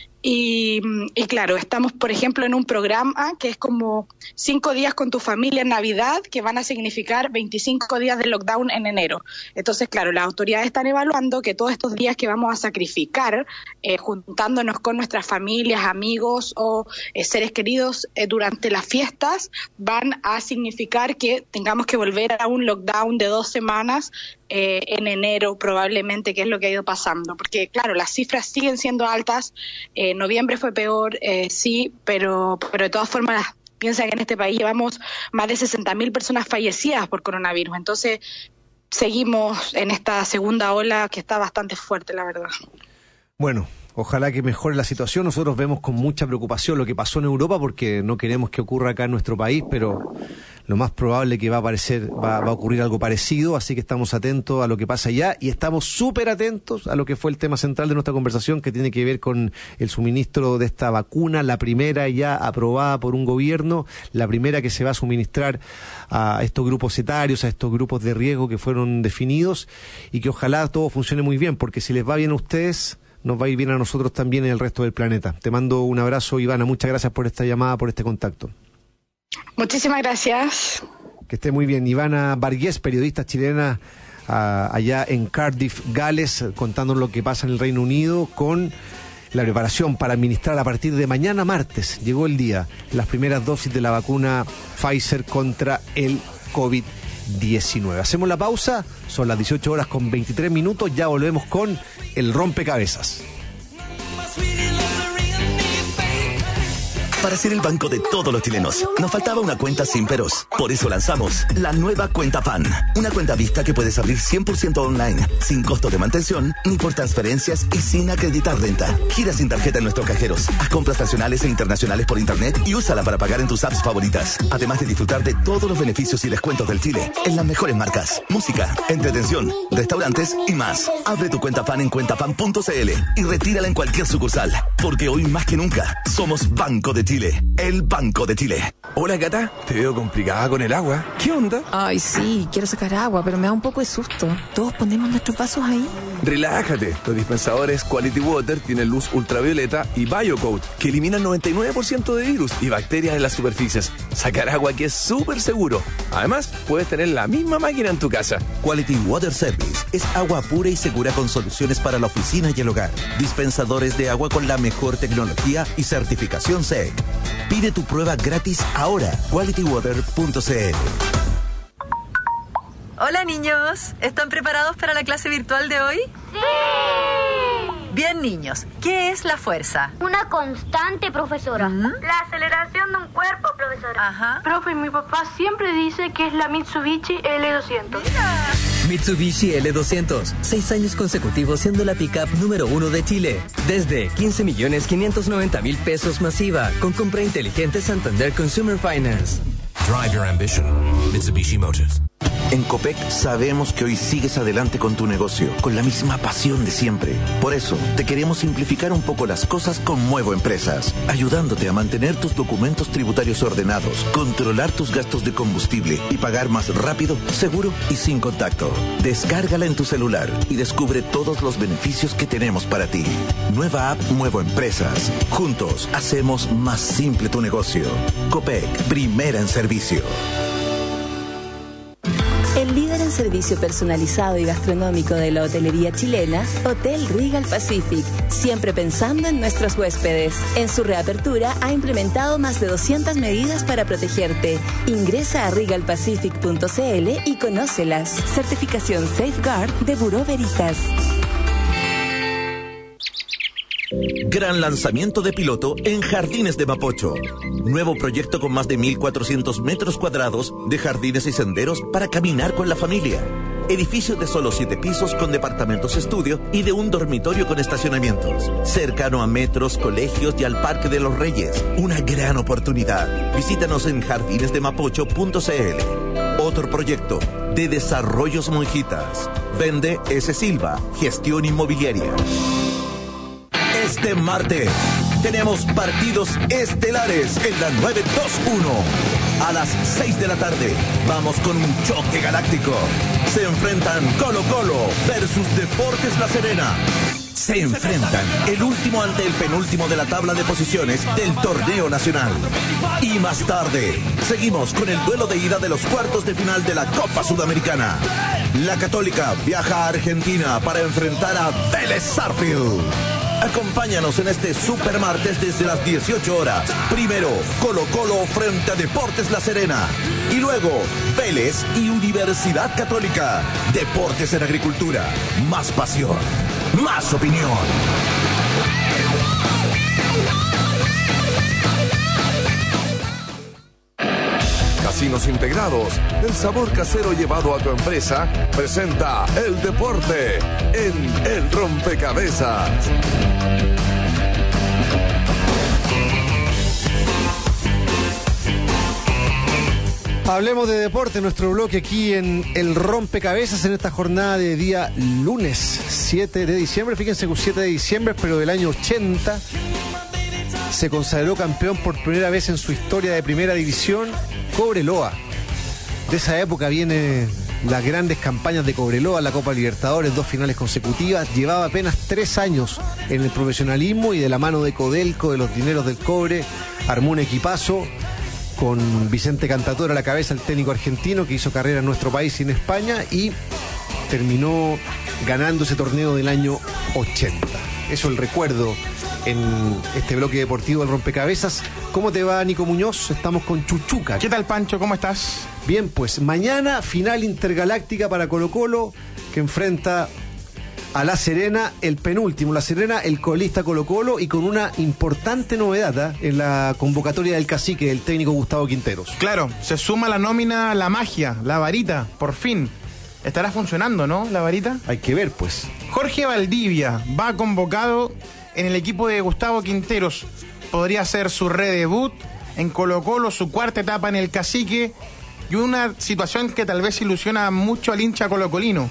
Y, y claro, estamos, por ejemplo, en un programa que es como cinco días con tu familia en Navidad, que van a significar veinticinco días de lockdown en enero. Entonces, claro, las autoridades están evaluando que todos estos días que vamos a sacrificar, eh, juntándonos con nuestras familias, amigos o eh, seres queridos eh, durante las fiestas, van a significar que tengamos que volver a un lockdown de dos semanas eh, en enero probablemente, que es lo que ha ido pasando. Porque, claro, las cifras siguen siendo altas. Eh, noviembre fue peor, eh, sí, pero, pero de todas formas, piensa que en este país llevamos más de sesenta mil personas fallecidas por coronavirus. Entonces, seguimos en esta segunda ola que está bastante fuerte, la verdad. Bueno, ojalá que mejore la situación. Nosotros vemos con mucha preocupación lo que pasó en Europa, porque no queremos que ocurra acá en nuestro país, pero lo más probable que va a aparecer, va, va a ocurrir algo parecido, así que estamos atentos a lo que pasa allá, y estamos súper atentos a lo que fue el tema central de nuestra conversación, que tiene que ver con el suministro de esta vacuna, la primera ya aprobada por un gobierno, la primera que se va a suministrar a estos grupos etarios, a estos grupos de riesgo que fueron definidos, y que ojalá todo funcione muy bien, porque si les va bien a ustedes, nos va a ir bien a nosotros también en el resto del planeta. Te mando un abrazo, Ivana, muchas gracias por esta llamada, por este contacto. Muchísimas gracias. Que esté muy bien. Ivana Bargués, periodista chilena uh, allá en Cardiff, Gales, contándonos lo que pasa en el Reino Unido con la preparación para administrar a partir de mañana martes. Llegó el día, las primeras dosis de la vacuna Pfizer contra el COVID diecinueve. Hacemos la pausa, son las dieciocho horas con veintitrés minutos, ya volvemos con el rompecabezas. Para ser el banco de todos los chilenos, nos faltaba una cuenta sin peros. Por eso lanzamos la nueva Cuenta PAN. Una cuenta vista que puedes abrir cien por ciento online, sin costo de mantención, ni por transferencias y sin acreditar renta. Gira sin tarjeta en nuestros cajeros, haz compras nacionales e internacionales por internet y úsala para pagar en tus apps favoritas. Además de disfrutar de todos los beneficios y descuentos del Chile, en las mejores marcas, música, entretención, restaurantes y más. Abre tu cuenta PAN en cuentapan punto cl y retírala en cualquier sucursal. Porque hoy más que nunca, somos Banco de Chile. Chile, el Banco de Chile. Hola, Cata, te veo complicada con el agua. ¿Qué onda? Ay, sí, quiero sacar agua, pero me da un poco de susto. ¿Todos ponemos nuestros vasos ahí? Relájate, los dispensadores Quality Water tienen luz ultravioleta y BioCoat, que eliminan noventa y nueve por ciento de virus y bacterias en las superficies. Sacar agua aquí es súper seguro. Además, puedes tener la misma máquina en tu casa. Quality Water Service es agua pura y segura con soluciones para la oficina y el hogar. Dispensadores de agua con la mejor tecnología y certificación S E C. Pide tu prueba gratis ahora. quality water punto cl. Hola, niños. ¿Están preparados para la clase virtual de hoy? ¡Sí! Bien, niños. ¿Qué es la fuerza? Una constante, profesora. ¿Mm? La aceleración de un cuerpo, profesora. Ajá. Profe, mi papá siempre dice que es la Mitsubishi L doscientos. Mira. Mitsubishi L doscientos, seis años consecutivos siendo la pickup número uno de Chile. Desde quince millones quinientos noventa mil pesos masiva, con compra inteligente Santander Consumer Finance. Drive your ambition. Mitsubishi Motors. En Copec sabemos que hoy sigues adelante con tu negocio, con la misma pasión de siempre. Por eso, te queremos simplificar un poco las cosas con Muevo Empresas, ayudándote a mantener tus documentos tributarios ordenados, controlar tus gastos de combustible y pagar más rápido, seguro y sin contacto. Descárgala en tu celular y descubre todos los beneficios que tenemos para ti. Nueva app Muevo Empresas. Juntos hacemos más simple tu negocio. Copec, primera en servicio. El líder en servicio personalizado y gastronómico de la hotelería chilena, Hotel Regal Pacific, siempre pensando en nuestros huéspedes. En su reapertura ha implementado más de doscientas medidas para protegerte. Ingresa a regal pacific punto c l y conócelas. Certificación Safeguard de Bureau Veritas. Gran lanzamiento de piloto en Jardines de Mapocho. Nuevo proyecto con más de mil cuatrocientos metros cuadrados de jardines y senderos para caminar con la familia. Edificio de solo siete pisos con departamentos estudio y de un dormitorio con estacionamientos. Cercano a metros, colegios y al Parque de los Reyes. Una gran oportunidad. Visítanos en jardines de mapocho punto c l. Otro proyecto de Desarrollos Monjitas. Vende S. Silva, Gestión Inmobiliaria. Este martes tenemos partidos estelares en la nueve dos uno. A las seis de la tarde vamos con un choque galáctico. Se enfrentan Colo Colo versus Deportes La Serena. Se enfrentan el último ante el penúltimo de la tabla de posiciones del torneo nacional. Y más tarde seguimos con el duelo de ida de los cuartos de final de la Copa Sudamericana. La Católica viaja a Argentina para enfrentar a Vélez Sarsfield. Acompáñanos en este super martes desde las dieciocho horas. Primero, Colo Colo frente a Deportes La Serena. Y luego, Vélez y Universidad Católica. Deportes en Agricultura. Más pasión. Más opinión. Casinos Integrados, el sabor casero llevado a tu empresa, presenta el deporte en El Rompecabezas. Hablemos de deporte, nuestro bloque aquí en El Rompecabezas en esta jornada de día lunes siete de diciembre. Fíjense que siete de diciembre, pero del año ochenta, se consagró campeón por primera vez en su historia de primera división Cobreloa. De esa época vienen las grandes campañas de Cobreloa, la Copa Libertadores, dos finales consecutivas. Llevaba apenas tres años en el profesionalismo y de la mano de Codelco, de los dineros del cobre, armó un equipazo con Vicente Cantador a la cabeza, el técnico argentino que hizo carrera en nuestro país y en España, y terminó ganando ese torneo del año ochenta. Eso el recuerdo en este bloque deportivo del Rompecabezas. ¿Cómo te va, Nico Muñoz? Estamos con Chuchuca. ¿Qué tal, Pancho? ¿Cómo estás? Bien, pues mañana final intergaláctica para Colo Colo, que enfrenta a La Serena, el penúltimo. La Serena, el colista Colo Colo, y con una importante novedad ¿eh? en la convocatoria del cacique, el técnico Gustavo Quinteros. Claro, se suma la nómina, la magia, la varita, por fin. Estará funcionando, ¿no? La varita. Hay que ver, pues. Jorge Valdivia va convocado en el equipo de Gustavo Quinteros. Podría ser su redebut en Colo Colo, su cuarta etapa en el cacique, y una situación que tal vez ilusiona mucho al hincha colocolino.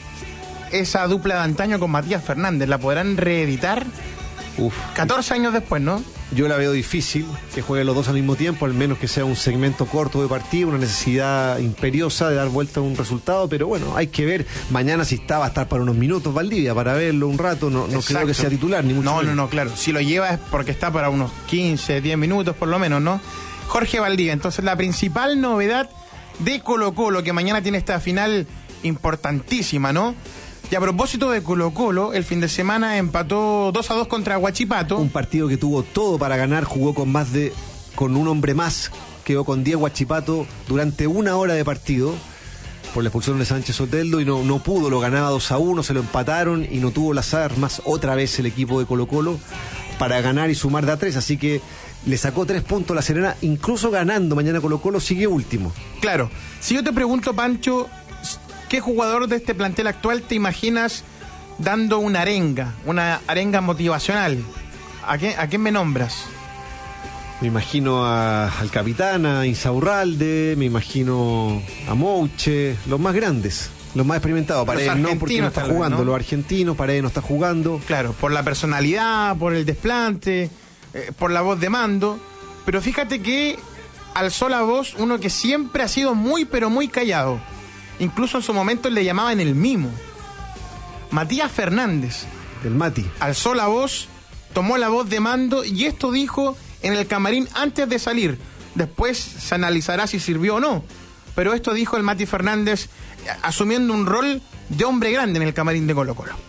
Esa dupla de antaño con Matías Fernández, ¿la podrán reeditar? Uf. catorce años después, ¿no? Yo la veo difícil que jueguen los dos al mismo tiempo, al menos que sea un segmento corto de partido, una necesidad imperiosa de dar vuelta a un resultado, pero bueno, hay que ver. Mañana si está, va a estar para unos minutos Valdivia, para verlo un rato, no, no creo que sea titular, ni mucho No, menos. no, no, claro. Si lo lleva es porque está para unos quince, diez minutos por lo menos, ¿no? Jorge Valdivia, entonces la principal novedad de Colo Colo, que mañana tiene esta final importantísima, ¿no? Y a propósito de Colo Colo, el fin de semana empató dos a dos contra Huachipato. Un partido que tuvo todo para ganar, jugó con más de, con un hombre más, quedó con diez Huachipato durante una hora de partido por la expulsión de Sánchez Soteldo y no, no pudo, lo ganaba dos a uno, se lo empataron y no tuvo las armas otra vez el equipo de Colo Colo para ganar y sumar de a tres, así que le sacó tres puntos a La Serena, incluso ganando mañana Colo Colo sigue último. Claro, si yo te pregunto, Pancho, ¿qué jugador de este plantel actual te imaginas dando una arenga, una arenga motivacional? ¿A quién, a quién me nombras? Me imagino a, al capitán, a Insaurralde, me imagino a Mouche, los más grandes, los más experimentados. Paredes no, porque no está jugando, vez, ¿no? Los argentinos, Paredes no está jugando. Claro, por la personalidad, por el desplante, eh, por la voz de mando. Pero fíjate que alzó la voz uno que siempre ha sido muy, pero muy callado. Incluso en su momento le llamaban el mimo. Matías Fernández. El Mati. Alzó la voz, tomó la voz de mando y esto dijo en el camarín antes de salir. Después se analizará si sirvió o no. Pero esto dijo el Mati Fernández asumiendo un rol de hombre grande en el camarín de Colo Colo.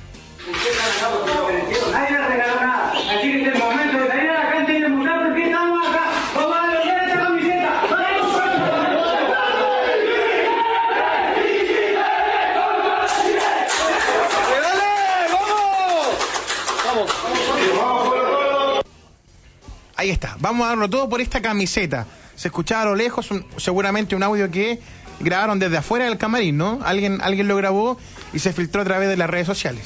Nadie le regaló nada. Aquí es el momento de salir a la cancha y demostrar por qué estamos acá. Vamos a lograr esta camiseta. Ahí está, vamos a darlo todo por esta camiseta. Se escuchaba a lo lejos un, seguramente un audio que grabaron desde afuera del camarín, ¿no? Alguien, alguien lo grabó y se filtró a través de las redes sociales.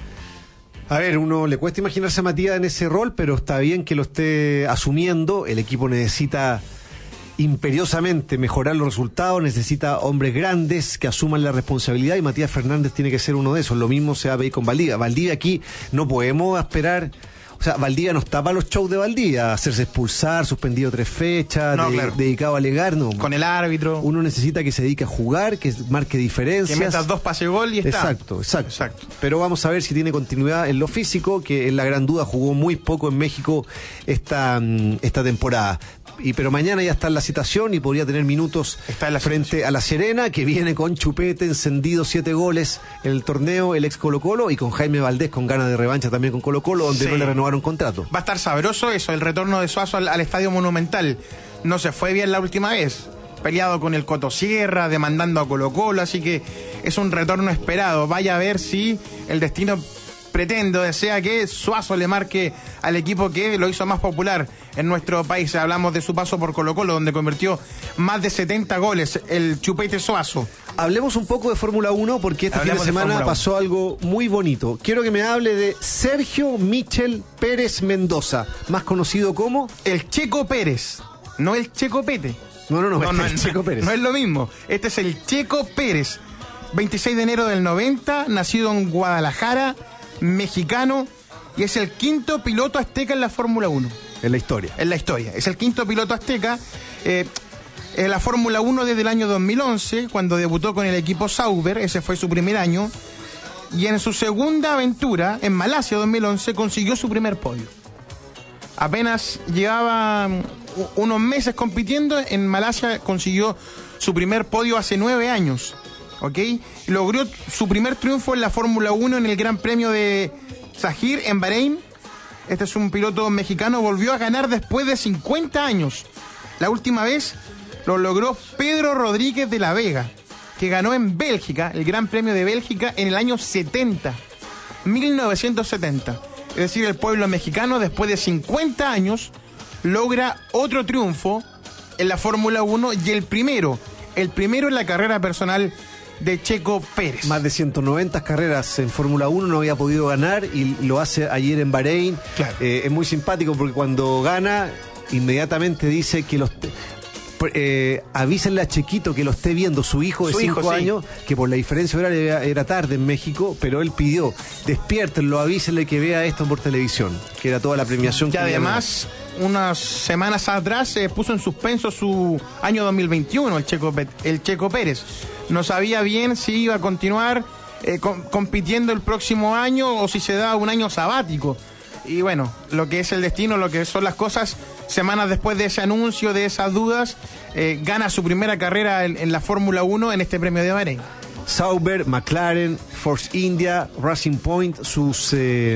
A ver, uno le cuesta imaginarse a Matías en ese rol, pero está bien que lo esté asumiendo. El equipo necesita imperiosamente mejorar los resultados, necesita hombres grandes que asuman la responsabilidad y Matías Fernández tiene que ser uno de esos. Lo mismo se va a pedir con Valdivia. Valdivia aquí no podemos esperar. O sea, Valdivia no está para los shows de Valdivia, hacerse expulsar, suspendido tres fechas, no, de, claro. dedicado a alegar, no. Con el árbitro. Uno necesita que se dedique a jugar, que marque diferencias. Que metas dos pases gol y está. Exacto, exacto, exacto. Pero vamos a ver si tiene continuidad en lo físico, que es la gran duda, jugó muy poco en México esta, esta temporada. Y, pero mañana ya está en la citación y podría tener minutos está en la frente situación. a La Serena, que viene con Chupete encendido, siete goles en el torneo, el ex Colo Colo, y con Jaime Valdés con ganas de revancha también con Colo Colo, donde sí. no le renovaron contrato. Va a estar sabroso eso, el retorno de Suazo al, al Estadio Monumental. No se fue bien la última vez, peleado con el Coto Sierra, demandando a Colo Colo, así que es un retorno esperado. Vaya a ver si el destino pretende o desea que Suazo le marque al equipo que lo hizo más popular en nuestro país. Hablamos de su paso por Colo Colo, donde convirtió más de setenta goles el Chupete Suazo. Hablemos un poco de Fórmula uno porque este Hablemos fin de semana de pasó algo muy bonito. Quiero que me hable de Sergio Michel Pérez Mendoza, más conocido como el Checo Pérez, no el Checo Pete. No, no, no, no, este no, es el Checo Pérez. No es lo mismo. Este es el Checo Pérez, veintiséis de enero del noventa, nacido en Guadalajara, mexicano, y es el quinto piloto azteca en la Fórmula uno. En la historia. En la historia. Es el quinto piloto azteca eh, en la Fórmula uno desde el año dos mil once, cuando debutó con el equipo Sauber, ese fue su primer año, y en su segunda aventura, en Malasia dos mil once, consiguió su primer podio. Apenas llevaba unos meses compitiendo, en Malasia consiguió su primer podio hace nueve años. ¿Ok? Logró su primer triunfo en la Fórmula uno en el Gran Premio de Zahir en Bahrein. Este es un piloto mexicano, volvió a ganar después de cincuenta años. La última vez lo logró Pedro Rodríguez de la Vega, que ganó en Bélgica, el Gran Premio de Bélgica, en el año setenta, mil novecientos setenta. Es decir, el pueblo mexicano, después de cincuenta años, logra otro triunfo en la Fórmula uno y el primero, el primero en la carrera personal de Checo Pérez. Más de ciento noventa carreras en Fórmula uno, no había podido ganar y lo hace ayer en Bahrein. Claro. Eh, es muy simpático porque cuando gana, inmediatamente dice que los... Eh, avísenle a Chequito que lo esté viendo su hijo de cinco años, sí. que por la diferencia horaria era tarde en México, pero él pidió, despiértenlo, avísenle que vea esto por televisión, que era toda la premiación. Y que además, unas semanas atrás se puso en suspenso su año dos mil veintiuno, el Checo, el Checo Pérez. No sabía bien si iba a continuar eh, com- compitiendo el próximo año o si se da un año sabático. Y bueno, lo que es el destino, lo que son las cosas, semanas después de ese anuncio, de esas dudas, eh, gana su primera carrera en, en la Fórmula uno en este premio de Bahrein. Sauber, McLaren, Force India, Racing Point, sus eh,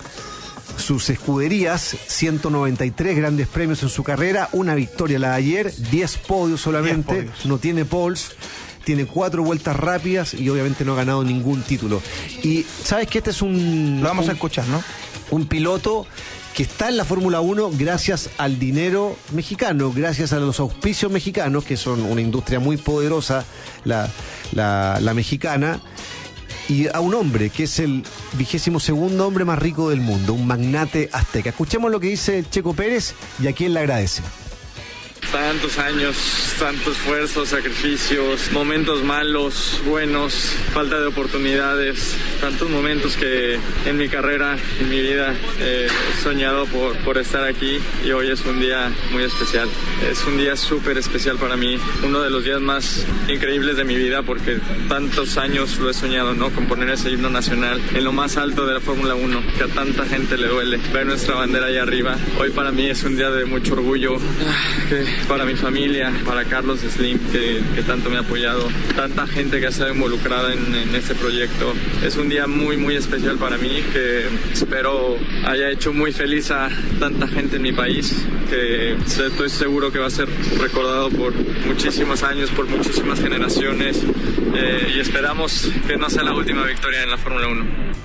sus escuderías, ciento noventa y tres grandes premios en su carrera, una victoria la de ayer, diez podios solamente, diez podios. No tiene poles. Tiene cuatro vueltas rápidas y obviamente no ha ganado ningún título. Y sabes que este es un... Lo vamos un, a escuchar, ¿no? Un piloto que está en la Fórmula uno gracias al dinero mexicano, gracias a los auspicios mexicanos, que son una industria muy poderosa, la, la, la mexicana, y a un hombre que es el vigésimo segundo hombre más rico del mundo, un magnate azteca. Escuchemos lo que dice Checo Pérez y a quién le agradece. Tantos años, tanto esfuerzo, sacrificios, momentos malos, buenos, falta de oportunidades, tantos momentos que en mi carrera, en mi vida, eh, he soñado por, por estar aquí y hoy es un día muy especial. Es un día súper especial para mí, uno de los días más increíbles de mi vida porque tantos años lo he soñado, ¿no? Con poner ese himno nacional en lo más alto de la Fórmula uno, que a tanta gente le duele ver nuestra bandera ahí arriba. Hoy para mí es un día de mucho orgullo. Que para mi familia, para Carlos Slim, que, que tanto me ha apoyado, tanta gente que ha estado involucrada en, en este proyecto. Es un día muy, muy especial para mí, que espero haya hecho muy feliz a tanta gente en mi país, que estoy seguro que va a ser recordado por muchísimos años, por muchísimas generaciones, eh, y esperamos que no sea la última victoria en la Fórmula uno.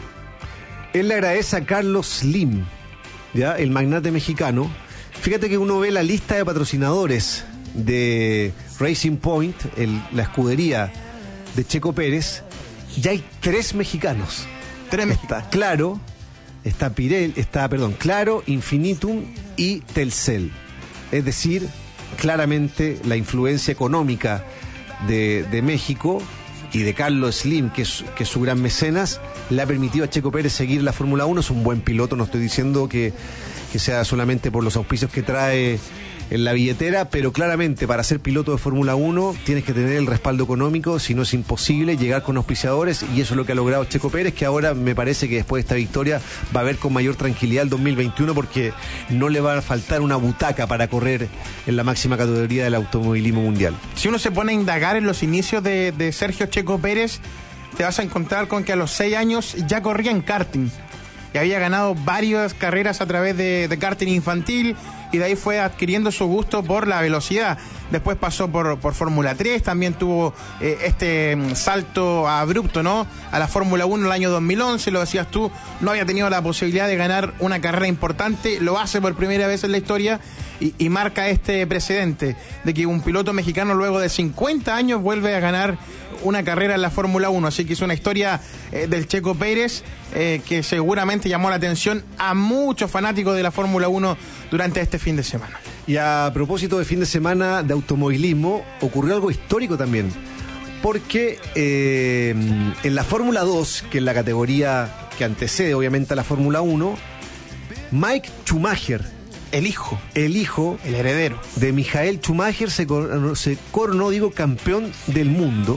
Él le agradece a Carlos Slim, ¿ya? El magnate mexicano. Fíjate que uno ve la lista de patrocinadores de Racing Point, el, la escudería de Checo Pérez, ya hay tres mexicanos. Tres está Claro, está Pirelli, está, perdón, Claro, Infinitum y Telcel. Es decir, claramente la influencia económica de, de México y de Carlos Slim, que es, que es su gran mecenas, le ha permitido a Checo Pérez seguir la Fórmula uno. Es un buen piloto, no estoy diciendo que, que sea solamente por los auspicios que trae en la billetera, pero claramente para ser piloto de Fórmula uno tienes que tener el respaldo económico, si no es imposible llegar con auspiciadores, y eso es lo que ha logrado Checo Pérez, que ahora me parece que después de esta victoria va a ver con mayor tranquilidad el dos mil veintiuno, porque no le va a faltar una butaca para correr en la máxima categoría del automovilismo mundial. Si uno se pone a indagar en los inicios de, de Sergio Checo Pérez, te vas a encontrar con que a los seis años ya corría en karting, y había ganado varias carreras a través de, de karting infantil, y de ahí fue adquiriendo su gusto por la velocidad. Después pasó por, por Fórmula tres, también tuvo eh, este salto abrupto, ¿no?, a la Fórmula uno en el año dos mil once, lo decías tú, no había tenido la posibilidad de ganar una carrera importante, lo hace por primera vez en la historia y, y marca este precedente de que un piloto mexicano luego de cincuenta años vuelve a ganar una carrera en la Fórmula uno, así que es una historia eh, del Checo Pérez eh, que seguramente llamó la atención a muchos fanáticos de la Fórmula uno durante este fin de semana. Y a propósito de fin de semana de automovilismo, ocurrió algo histórico también, porque eh, en la Fórmula dos, que es la categoría que antecede obviamente a la Fórmula uno, Mike Schumacher, el hijo, el hijo, el heredero de Michael Schumacher, se coronó, se coronó, digo, campeón del mundo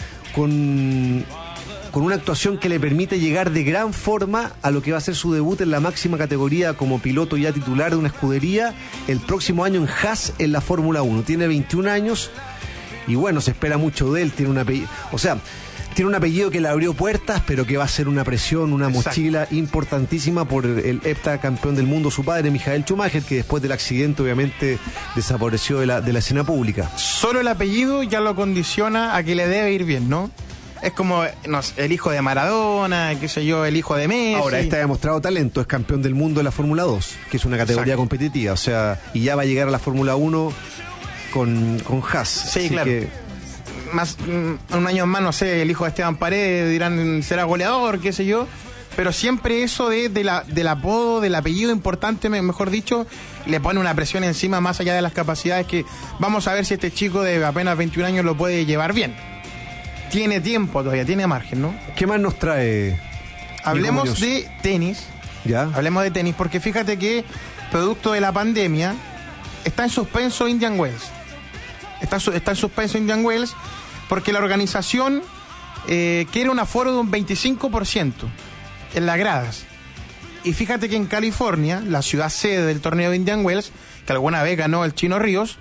con, con una actuación que le permite llegar de gran forma a lo que va a ser su debut en la máxima categoría como piloto ya titular de una escudería el próximo año en Haas en la Fórmula uno. Tiene veintiún años y bueno, se espera mucho de él. Tiene un apellido, o sea, tiene un apellido que le abrió puertas, pero que va a ser una presión, una Exacto. mochila importantísima por el heptacampeón del mundo, su padre, Michael Schumacher, que después del accidente obviamente desapareció de la, de la escena pública. Solo el apellido ya lo condiciona a que le debe ir bien, ¿no? Es como no sé, el hijo de Maradona, qué sé yo, el hijo de Messi. Ahora, este ha demostrado talento, es campeón del mundo de la Fórmula dos, que es una categoría Exacto. competitiva, o sea, y ya va a llegar a la Fórmula uno con, con Haas. Sí, Así claro. Que... más un año más, no sé, el hijo de Esteban Paredes, dirán será goleador, qué sé yo, pero siempre eso de, de la, del apodo, del apellido importante, mejor dicho, le pone una presión encima más allá de las capacidades, que vamos a ver si este chico de apenas veintiún años lo puede llevar bien. Tiene tiempo todavía, tiene margen, ¿no? ¿Qué más nos trae? Hablemos de tenis. ¿Ya? Hablemos de tenis, porque fíjate que producto de la pandemia está en suspenso Indian Wells. Está, está en suspenso Indian Wells porque la organización eh, quiere un aforo de un veinticinco por ciento en las gradas. Y fíjate que en California, la ciudad sede del torneo de Indian Wells, que alguna vez ganó el Chino Ríos,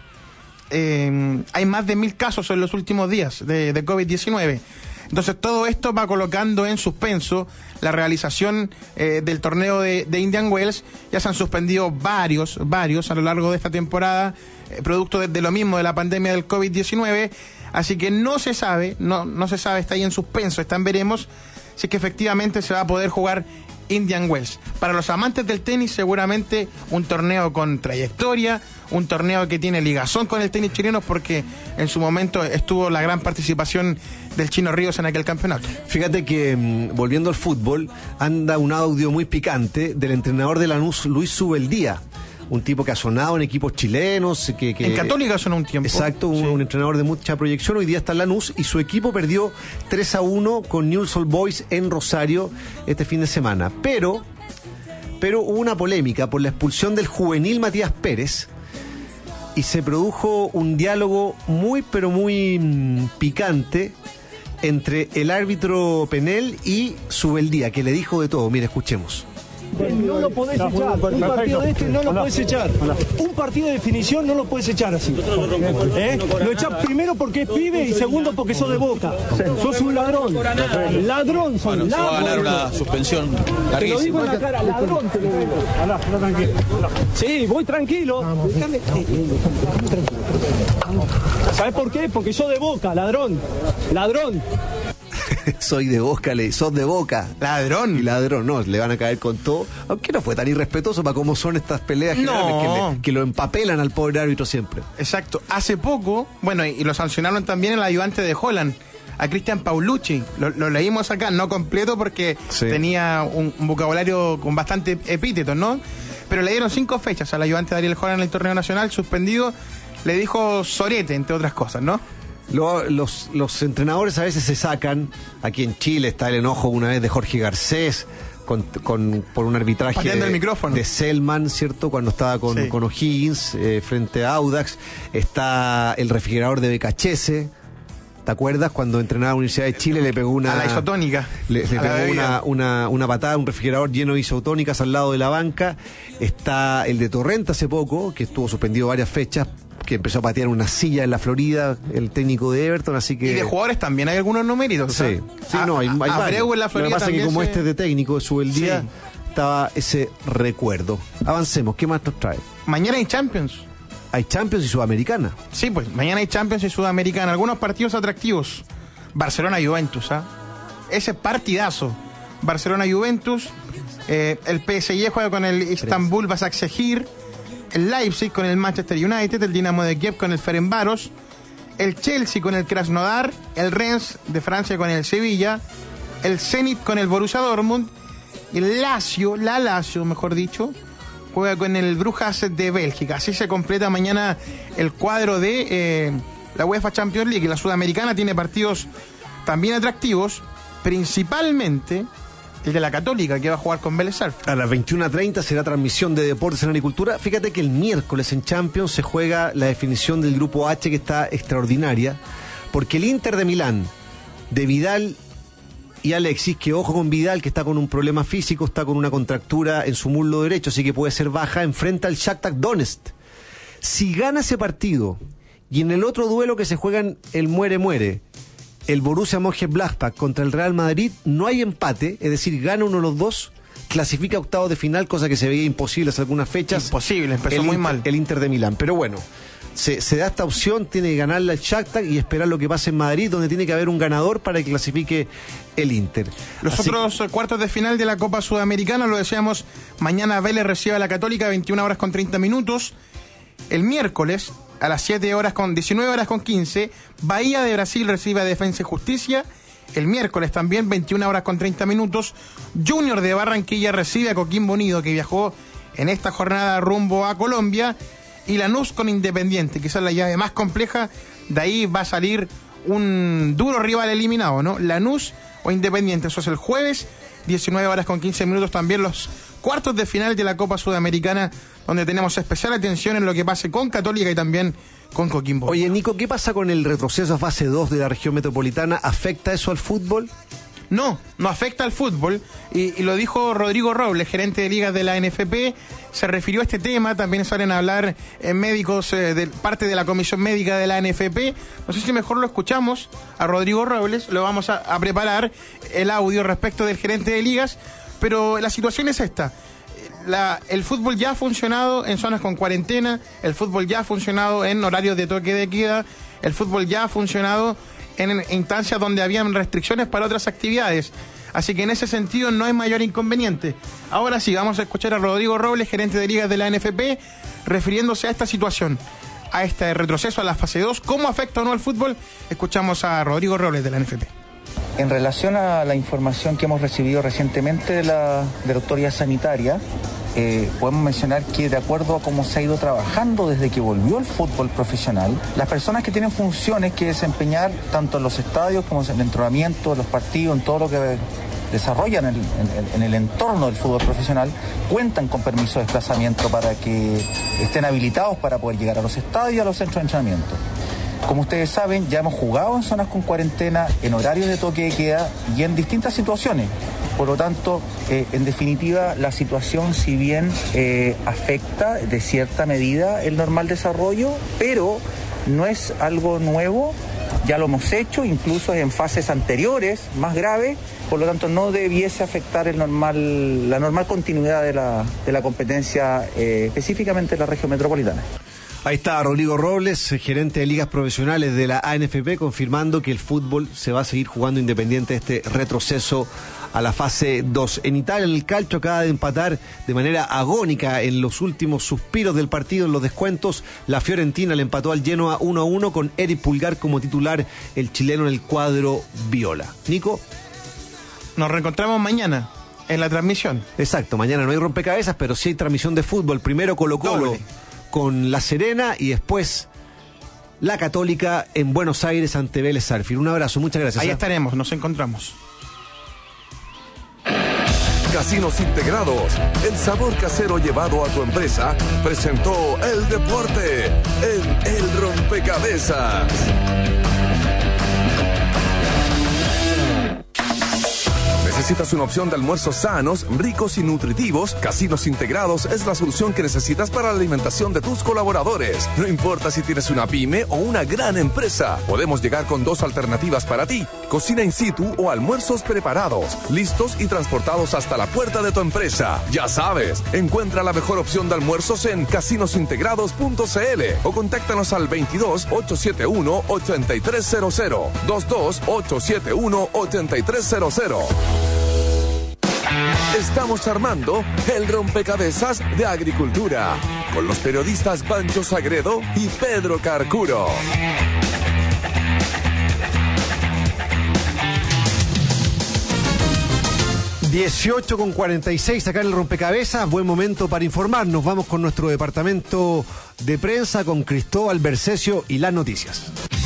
eh, hay más de mil casos en los últimos días de, de COVID diecinueve. Entonces todo esto va colocando en suspenso la realización eh, del torneo de, de Indian Wells. Ya se han suspendido varios, varios a lo largo de esta temporada, eh, producto de, de lo mismo de la pandemia del COVID diecinueve. Así que no se sabe, no, no se sabe, está ahí en suspenso, está en veremos, si es que efectivamente se va a poder jugar Indian Wells. Para los amantes del tenis, seguramente un torneo con trayectoria, un torneo que tiene ligazón con el tenis chileno, porque en su momento estuvo la gran participación del Chino Ríos en aquel campeonato. Fíjate que, mmm, volviendo al fútbol, anda un audio muy picante del entrenador de Lanús, Luis Subeldía. Un tipo que ha sonado en equipos chilenos. Que, que, en Católica sonó un tiempo. Exacto, un, sí. un entrenador de mucha proyección. Hoy día está en Lanús y su equipo perdió tres a uno con Newell's Old Boys en Rosario este fin de semana. Pero, pero hubo una polémica por la expulsión del juvenil Matías Pérez y se produjo un diálogo muy, pero muy mmm, picante entre el árbitro Penel y Subeldía, que le dijo de todo. Mira, escuchemos. No lo podés echar, un partido de este no lo podés echar. Un partido de definición no lo podés echar así. ¿Eh? Lo echás primero porque es pibe y segundo porque sos de Boca. Sos un ladrón. Ladrón, sos bueno, ladrón. Va a ganar una suspensión larguísima. Te lo digo en la cara, ladrón te lo digo. Alá, tranquilo. Sí, voy tranquilo. Déjame. ¿Sabés por qué? Porque sos de Boca, ladrón. Ladrón. Soy de Boca, le sos de Boca. Ladrón. Y ladrón, no, le van a caer con todo. Aunque no fue tan irrespetuoso para cómo son estas peleas generales, no. que, le, que lo empapelan al pobre árbitro siempre. Exacto. Hace poco, bueno, y lo sancionaron también el ayudante de Holland, a Cristian Paulucci. Lo, lo leímos acá, no completo porque sí. tenía un, un vocabulario con bastante epítetos, ¿no? Pero le dieron cinco fechas al ayudante de Ariel Holland en el torneo nacional, suspendido. Le dijo sorete, entre otras cosas, ¿no? Lo, los, los entrenadores a veces se sacan. Aquí en Chile está el enojo una vez de Jorge Garcés con, con, por un arbitraje el de, micrófono. de Selman, ¿cierto? Cuando estaba con, sí. con O'Higgins eh, frente a Audax. Está el refrigerador de Becachese. ¿Te acuerdas? Cuando entrenaba a la Universidad de Chile le pegó una... A la isotónica. Le, le pegó una, una, una patada, un refrigerador lleno de isotónicas al lado de la banca. Está el de Torrent hace poco, que estuvo suspendido varias fechas, que empezó a patear una silla en la Florida, el técnico de Everton, así que... Y de jugadores también hay algunos numéritos. Sí, sí, no, hay, hay varios. En la Florida. Lo que pasa es que como se... este de técnico de Subeldía, sí. estaba ese recuerdo. Avancemos, ¿qué más nos trae? Mañana hay Champions. Hay Champions y Sudamericana. Sí, pues, mañana hay Champions y Sudamericana. Algunos partidos atractivos. Barcelona-Juventus, ¿ah? ¿eh? Ese partidazo. Barcelona-Juventus. Eh, el P S G juega con el Istanbul Basaksehir. El Leipzig con el Manchester United, el Dinamo de Kiev con el Ferencváros, el Chelsea con el Krasnodar, el Rennes de Francia con el Sevilla, el Zenit con el Borussia Dortmund, el Lazio, la Lazio mejor dicho, juega con el Brujas de Bélgica. Así se completa mañana el cuadro de eh, la UEFA Champions League. Y la Sudamericana tiene partidos también atractivos, principalmente el de la Católica, que va a jugar con Vélez Sarsfield. A las veintiuna treinta será transmisión de Deportes en Agricultura. Fíjate que el miércoles en Champions se juega la definición del grupo H, que está extraordinaria, porque el Inter de Milán, de Vidal y Alexis, que ojo con Vidal, que está con un problema físico, está con una contractura en su muslo derecho, así que puede ser baja, enfrenta al Shakhtar Donetsk. Si gana ese partido, y en el otro duelo que se juegan el muere-muere, el Borussia Mönchengladbach contra el Real Madrid, no hay empate, es decir, gana uno de los dos, clasifica a octavos de final, cosa que se veía imposible hace algunas fechas. Imposible, empezó el muy Inter, mal. El Inter de Milán, pero bueno, se, se da esta opción, tiene que ganarle al Shakhtar y esperar lo que pase en Madrid, donde tiene que haber un ganador para que clasifique el Inter. Los Así otros que... cuartos de final de la Copa Sudamericana, lo decíamos, mañana Vélez recibe a la Católica, veintiuna horas con treinta minutos. El miércoles, a las siete horas con diecinueve horas con quince, Bahía de Brasil recibe a Defensa y Justicia. El miércoles también, veintiuna horas con treinta minutos, Junior de Barranquilla recibe a Coquimbo Unido, que viajó en esta jornada rumbo a Colombia. Y Lanús con Independiente, que esa es la llave más compleja. De ahí va a salir un duro rival eliminado, ¿no? Lanús o Independiente. Eso es el jueves, diecinueve horas con quince minutos. También los cuartos de final de la Copa Sudamericana, donde tenemos especial atención en lo que pase con Católica y también con Coquimbo. Oye, Nico, ¿qué pasa con el retroceso a fase dos de la región metropolitana? ¿Afecta eso al fútbol? No, no afecta al fútbol, y, y lo dijo Rodrigo Robles, gerente de ligas de la N F P, se refirió a este tema. También salen a hablar eh, médicos eh, de parte de la comisión médica de la N F P. No sé si mejor lo escuchamos a Rodrigo Robles, lo vamos a, a preparar el audio respecto del gerente de ligas, pero la situación es esta. La, el fútbol ya ha funcionado en zonas con cuarentena, el fútbol ya ha funcionado en horarios de toque de queda, el fútbol ya ha funcionado en instancias donde habían restricciones para otras actividades. Así que en ese sentido no hay mayor inconveniente. Ahora sí, vamos a escuchar a Rodrigo Robles, gerente de ligas de la N F P, refiriéndose a esta situación, a este retroceso a la fase dos, cómo afecta o no al fútbol. Escuchamos a Rodrigo Robles de la N F P. En relación a la información que hemos recibido recientemente de la, de la autoridad sanitaria, eh, podemos mencionar que de acuerdo a cómo se ha ido trabajando desde que volvió el fútbol profesional, las personas que tienen funciones que desempeñar tanto en los estadios como en el entrenamiento, en los partidos, en todo lo que desarrollan en el, en, en el entorno del fútbol profesional, cuentan con permiso de desplazamiento para que estén habilitados para poder llegar a los estadios y a los centros de entrenamiento. Como ustedes saben, ya hemos jugado en zonas con cuarentena, en horarios de toque de queda y en distintas situaciones. Por lo tanto, eh, en definitiva, la situación, si bien eh, afecta de cierta medida el normal desarrollo, pero no es algo nuevo, ya lo hemos hecho, incluso en fases anteriores, más graves, por lo tanto no debiese afectar el normal, la normal continuidad de la, de la competencia, eh, específicamente en la región metropolitana. Ahí está Rodrigo Robles, gerente de ligas profesionales de la A N F P, confirmando que el fútbol se va a seguir jugando independiente de este retroceso a la fase dos. En Italia, el Calcio acaba de empatar de manera agónica en los últimos suspiros del partido, en los descuentos. La Fiorentina le empató al Genoa uno a uno con Eric Pulgar como titular, el chileno en el cuadro viola. Nico. Nos reencontramos mañana en la transmisión. Exacto, mañana no hay rompecabezas, pero sí hay transmisión de fútbol. Primero Colo-Colo Doble. Con La Serena y después la Católica en Buenos Aires ante Vélez Sarsfield. Un abrazo, muchas gracias. Ahí ¿eh? estaremos, nos encontramos. Casinos Integrados, el sabor casero llevado a tu empresa, presentó el deporte en El Rompecabezas. ¿Necesitas una opción de almuerzos sanos, ricos y nutritivos? Casinos Integrados es la solución que necesitas para la alimentación de tus colaboradores. No importa si tienes una pyme o una gran empresa, podemos llegar con dos alternativas para ti: cocina in situ o almuerzos preparados, listos y transportados hasta la puerta de tu empresa. Ya sabes, encuentra la mejor opción de almuerzos en casinos integrados punto c l o contáctanos al veintidós, ochocientos setenta y uno, ochenta y tres cero cero, veintidós, ochocientos setenta y uno, ochenta y tres cero cero. Estamos armando el rompecabezas de agricultura con los periodistas Pancho Sagredo y Pedro Carcuro. dieciocho con cuarenta y seis acá en el rompecabezas. Buen momento para informarnos. Vamos con nuestro departamento de prensa con Cristóbal Bercesio y las noticias.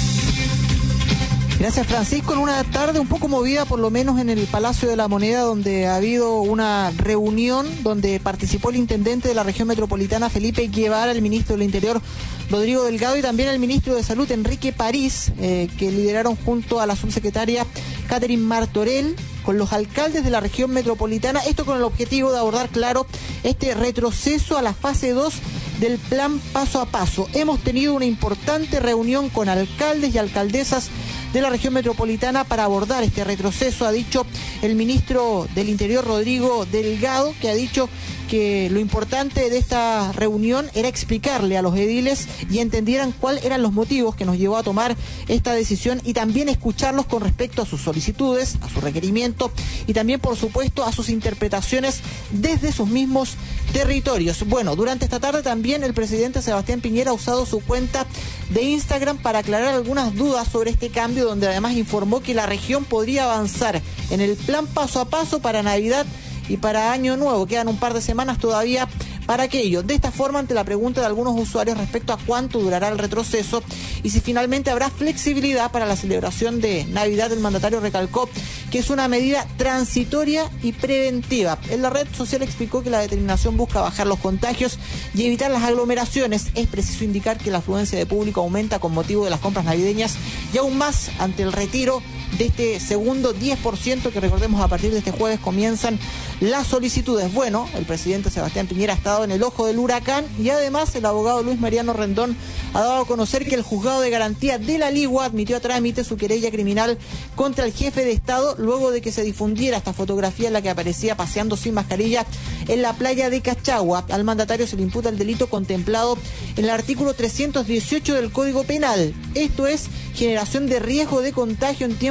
Gracias, Francisco. En una tarde un poco movida, por lo menos en el Palacio de la Moneda, donde ha habido una reunión donde participó el intendente de la región metropolitana, Felipe Guevara, el ministro del Interior, Rodrigo Delgado, y también el ministro de Salud, Enrique París, eh, que lideraron junto a la subsecretaria Catherine Martorell, con los alcaldes de la región metropolitana, esto con el objetivo de abordar, claro, este retroceso a la fase dos del plan paso a paso. Hemos tenido una importante reunión con alcaldes y alcaldesas de la región metropolitana para abordar este retroceso, ha dicho el ministro del Interior, Rodrigo Delgado, que ha dicho que lo importante de esta reunión era explicarle a los ediles y entendieran cuáles eran los motivos que nos llevó a tomar esta decisión, y también escucharlos con respecto a sus solicitudes, a su requerimiento y también, por supuesto, a sus interpretaciones desde sus mismos territorios. Bueno, durante esta tarde también el presidente Sebastián Piñera ha usado su cuenta de Instagram para aclarar algunas dudas sobre este cambio, donde además informó que la región podría avanzar en el plan paso a paso para Navidad y para Año Nuevo. Quedan un par de semanas todavía para aquello. De esta forma, ante la pregunta de algunos usuarios respecto a cuánto durará el retroceso y si finalmente habrá flexibilidad para la celebración de Navidad, el mandatario recalcó que es una medida transitoria y preventiva. En la red social explicó que la determinación busca bajar los contagios y evitar las aglomeraciones. Es preciso indicar que la afluencia de público aumenta con motivo de las compras navideñas y aún más ante el retiro de este segundo diez por ciento, que recordemos a partir de este jueves comienzan las solicitudes. Bueno, el presidente Sebastián Piñera ha estado en el ojo del huracán y además el abogado Luis Mariano Rendón ha dado a conocer que el juzgado de garantía de la Ligua admitió a trámite su querella criminal contra el jefe de Estado luego de que se difundiera esta fotografía en la que aparecía paseando sin mascarilla en la playa de Cachagua. Al mandatario se le imputa el delito contemplado en el artículo trescientos dieciocho del Código Penal. Esto es generación de riesgo de contagio en tiempo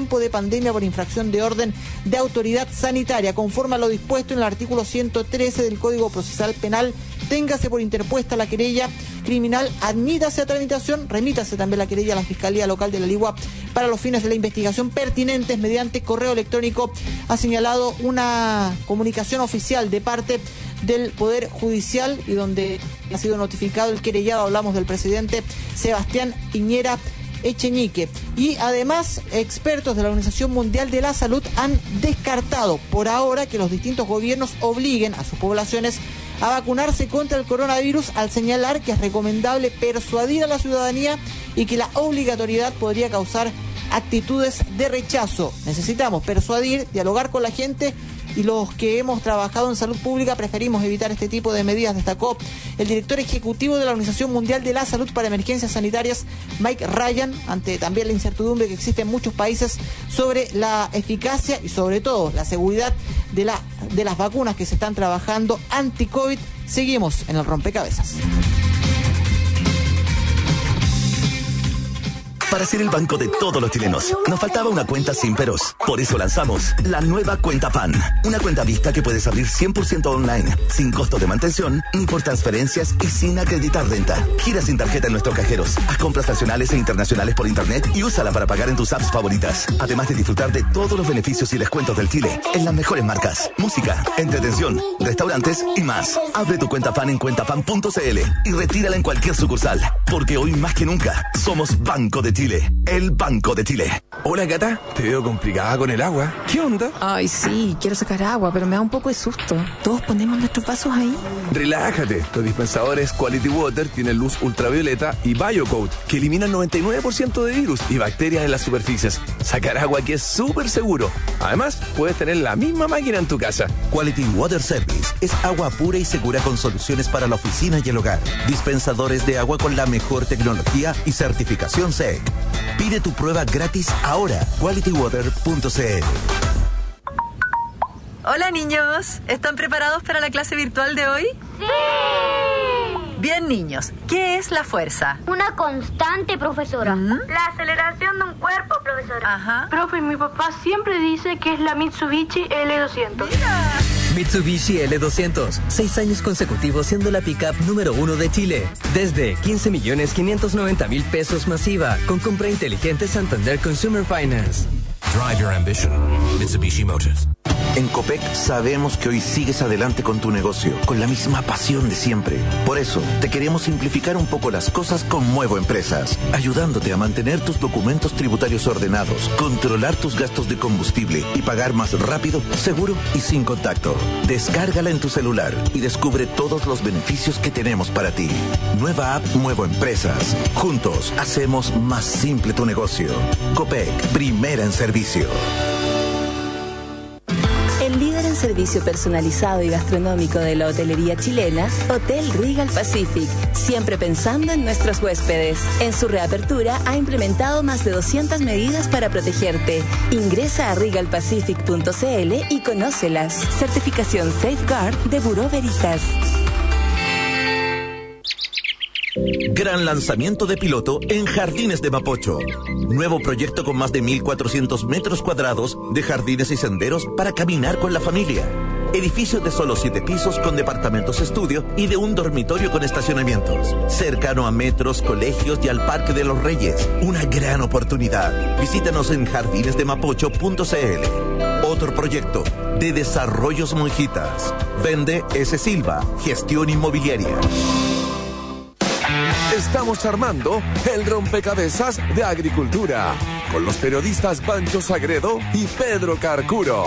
tiempo de pandemia por infracción de orden de autoridad sanitaria. Conforme a lo dispuesto en el artículo ciento trece del Código Procesal Penal, téngase por interpuesta la querella criminal, admítase a tramitación, remítase también la querella a la Fiscalía Local de la Ligua para los fines de la investigación pertinentes mediante correo electrónico. Ha señalado una comunicación oficial de parte del Poder Judicial y donde ha sido notificado el querellado. Hablamos del presidente Sebastián Piñera Echeñique. Y además, expertos de la Organización Mundial de la Salud han descartado por ahora que los distintos gobiernos obliguen a sus poblaciones a vacunarse contra el coronavirus, al señalar que es recomendable persuadir a la ciudadanía y que la obligatoriedad podría causar actitudes de rechazo. Necesitamos persuadir, dialogar con la gente, y los que hemos trabajado en salud pública preferimos evitar este tipo de medidas, destacó el director ejecutivo de la Organización Mundial de la Salud para Emergencias Sanitarias, Mike Ryan, ante también la incertidumbre que existe en muchos países sobre la eficacia y sobre todo la seguridad de, la, de las vacunas que se están trabajando anti-COVID. Seguimos en el rompecabezas. Para ser el banco de todos los chilenos, nos faltaba una cuenta sin peros. Por eso lanzamos la nueva Cuenta Pan. Una cuenta vista que puedes abrir cien por ciento online, sin costo de mantención, ni por transferencias y sin acreditar renta. Gira sin tarjeta en nuestros cajeros. Haz compras nacionales e internacionales por internet y úsala para pagar en tus apps favoritas. Además de disfrutar de todos los beneficios y descuentos del Chile en las mejores marcas, música, entretención, restaurantes y más. Abre tu Cuenta Pan en cuentapan punto cl y retírala en cualquier sucursal. Porque hoy más que nunca, somos Banco de Chile, el Banco de Chile. Hola, gata. Te veo complicada con el agua. ¿Qué onda? Ay, sí, quiero sacar agua, pero me da un poco de susto. ¿Todos ponemos nuestros vasos ahí? Relájate. Los dispensadores Quality Water tienen luz ultravioleta y BioCoat, que eliminan noventa y nueve por ciento de virus y bacterias en las superficies. Sacar agua aquí es súper seguro. Además, puedes tener la misma máquina en tu casa. Quality Water Service es agua pura y segura con soluciones para la oficina y el hogar. Dispensadores de agua con la mejor tecnología y certificación S E C. Pide tu prueba gratis ahora. quality water punto cl. Hola, niños. ¿Están preparados para la clase virtual de hoy? ¡Sí! Bien, niños. ¿Qué es la fuerza? Una constante, profesora. ¿Mm? La aceleración de un cuerpo, profesora. Ajá. Profe, mi papá siempre dice que es la Mitsubishi L doscientos. ¡Mira! Mitsubishi L doscientos, seis años consecutivos siendo la pickup número uno de Chile. Desde quince millones quinientos noventa mil pesos masiva, con compra inteligente Santander Consumer Finance. Drive your ambition. Mitsubishi Motors. En Copec sabemos que hoy sigues adelante con tu negocio, con la misma pasión de siempre. Por eso, te queremos simplificar un poco las cosas con Muevo Empresas, ayudándote a mantener tus documentos tributarios ordenados, controlar tus gastos de combustible y pagar más rápido, seguro y sin contacto. Descárgala en tu celular y descubre todos los beneficios que tenemos para ti. Nueva app Muevo Empresas. Juntos hacemos más simple tu negocio. Copec, primera en servicio. El líder en servicio personalizado y gastronómico de la hotelería chilena, Hotel Regal Pacific, siempre pensando en nuestros huéspedes. En su reapertura ha implementado más de doscientas medidas para protegerte. Ingresa a regal pacific punto cl y conócelas. Certificación Safeguard de Bureau Veritas. Gran lanzamiento de piloto en Jardines de Mapocho. Nuevo proyecto con más de mil cuatrocientos metros cuadrados de jardines y senderos para caminar con la familia. Edificio de solo siete pisos con departamentos estudio y de un dormitorio con estacionamientos. Cercano a metros, colegios y al Parque de los Reyes. Una gran oportunidad. Visítanos en jardines de mapocho punto cl. Otro proyecto de Desarrollos Monjitas. Vende S. Silva, Gestión Inmobiliaria. Estamos armando el rompecabezas de agricultura con los periodistas Pancho Sagredo y Pedro Carcuro.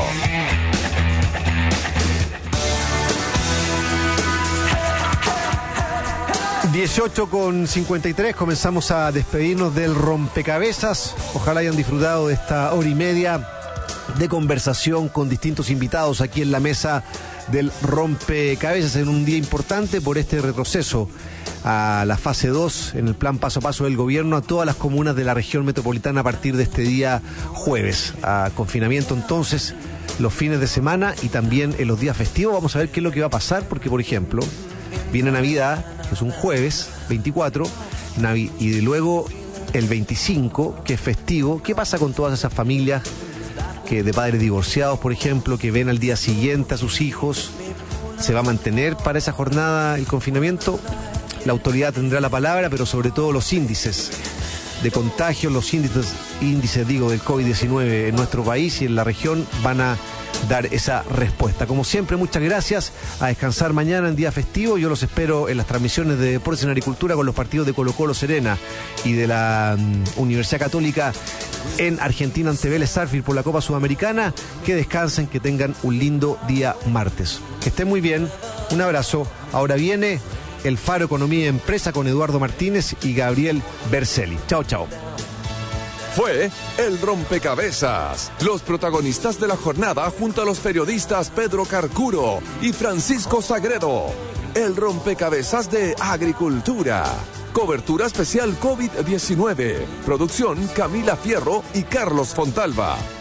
dieciocho con cincuenta y tres, comenzamos a despedirnos del rompecabezas. Ojalá hayan disfrutado de esta hora y media de conversación con distintos invitados aquí en la mesa del rompecabezas en un día importante por este retroceso a la fase dos en el plan paso a paso del gobierno a todas las comunas de la región metropolitana a partir de este día jueves. A confinamiento entonces los fines de semana y también en los días festivos. Vamos a ver qué es lo que va a pasar porque, por ejemplo, viene Navidad, que es un jueves veinticuatro, Navi- y luego el veinticinco, que es festivo. ¿Qué pasa con todas esas familias que de padres divorciados, por ejemplo, que ven al día siguiente a sus hijos? ¿Se va a mantener para esa jornada el confinamiento? La autoridad tendrá la palabra, pero sobre todo los índices de contagio, los índices, índices digo, del COVID diecinueve en nuestro país y en la región van a dar esa respuesta. Como siempre, muchas gracias. A descansar mañana en día festivo. Yo los espero en las transmisiones de Deportes en Agricultura con los partidos de Colo-Colo Serena y de la um, Universidad Católica en Argentina ante Vélez Sarsfield por la Copa Sudamericana. Que descansen, que tengan un lindo día martes. Que estén muy bien. Un abrazo. Ahora viene el Faro Economía y Empresa con Eduardo Martínez y Gabriel Berzelli. Chao, chao. Fue el Rompecabezas. Los protagonistas de la jornada junto a los periodistas Pedro Carcuro y Francisco Sagredo. El Rompecabezas de Agricultura. Cobertura especial COVID diecinueve. Producción Camila Fierro y Carlos Fontalva.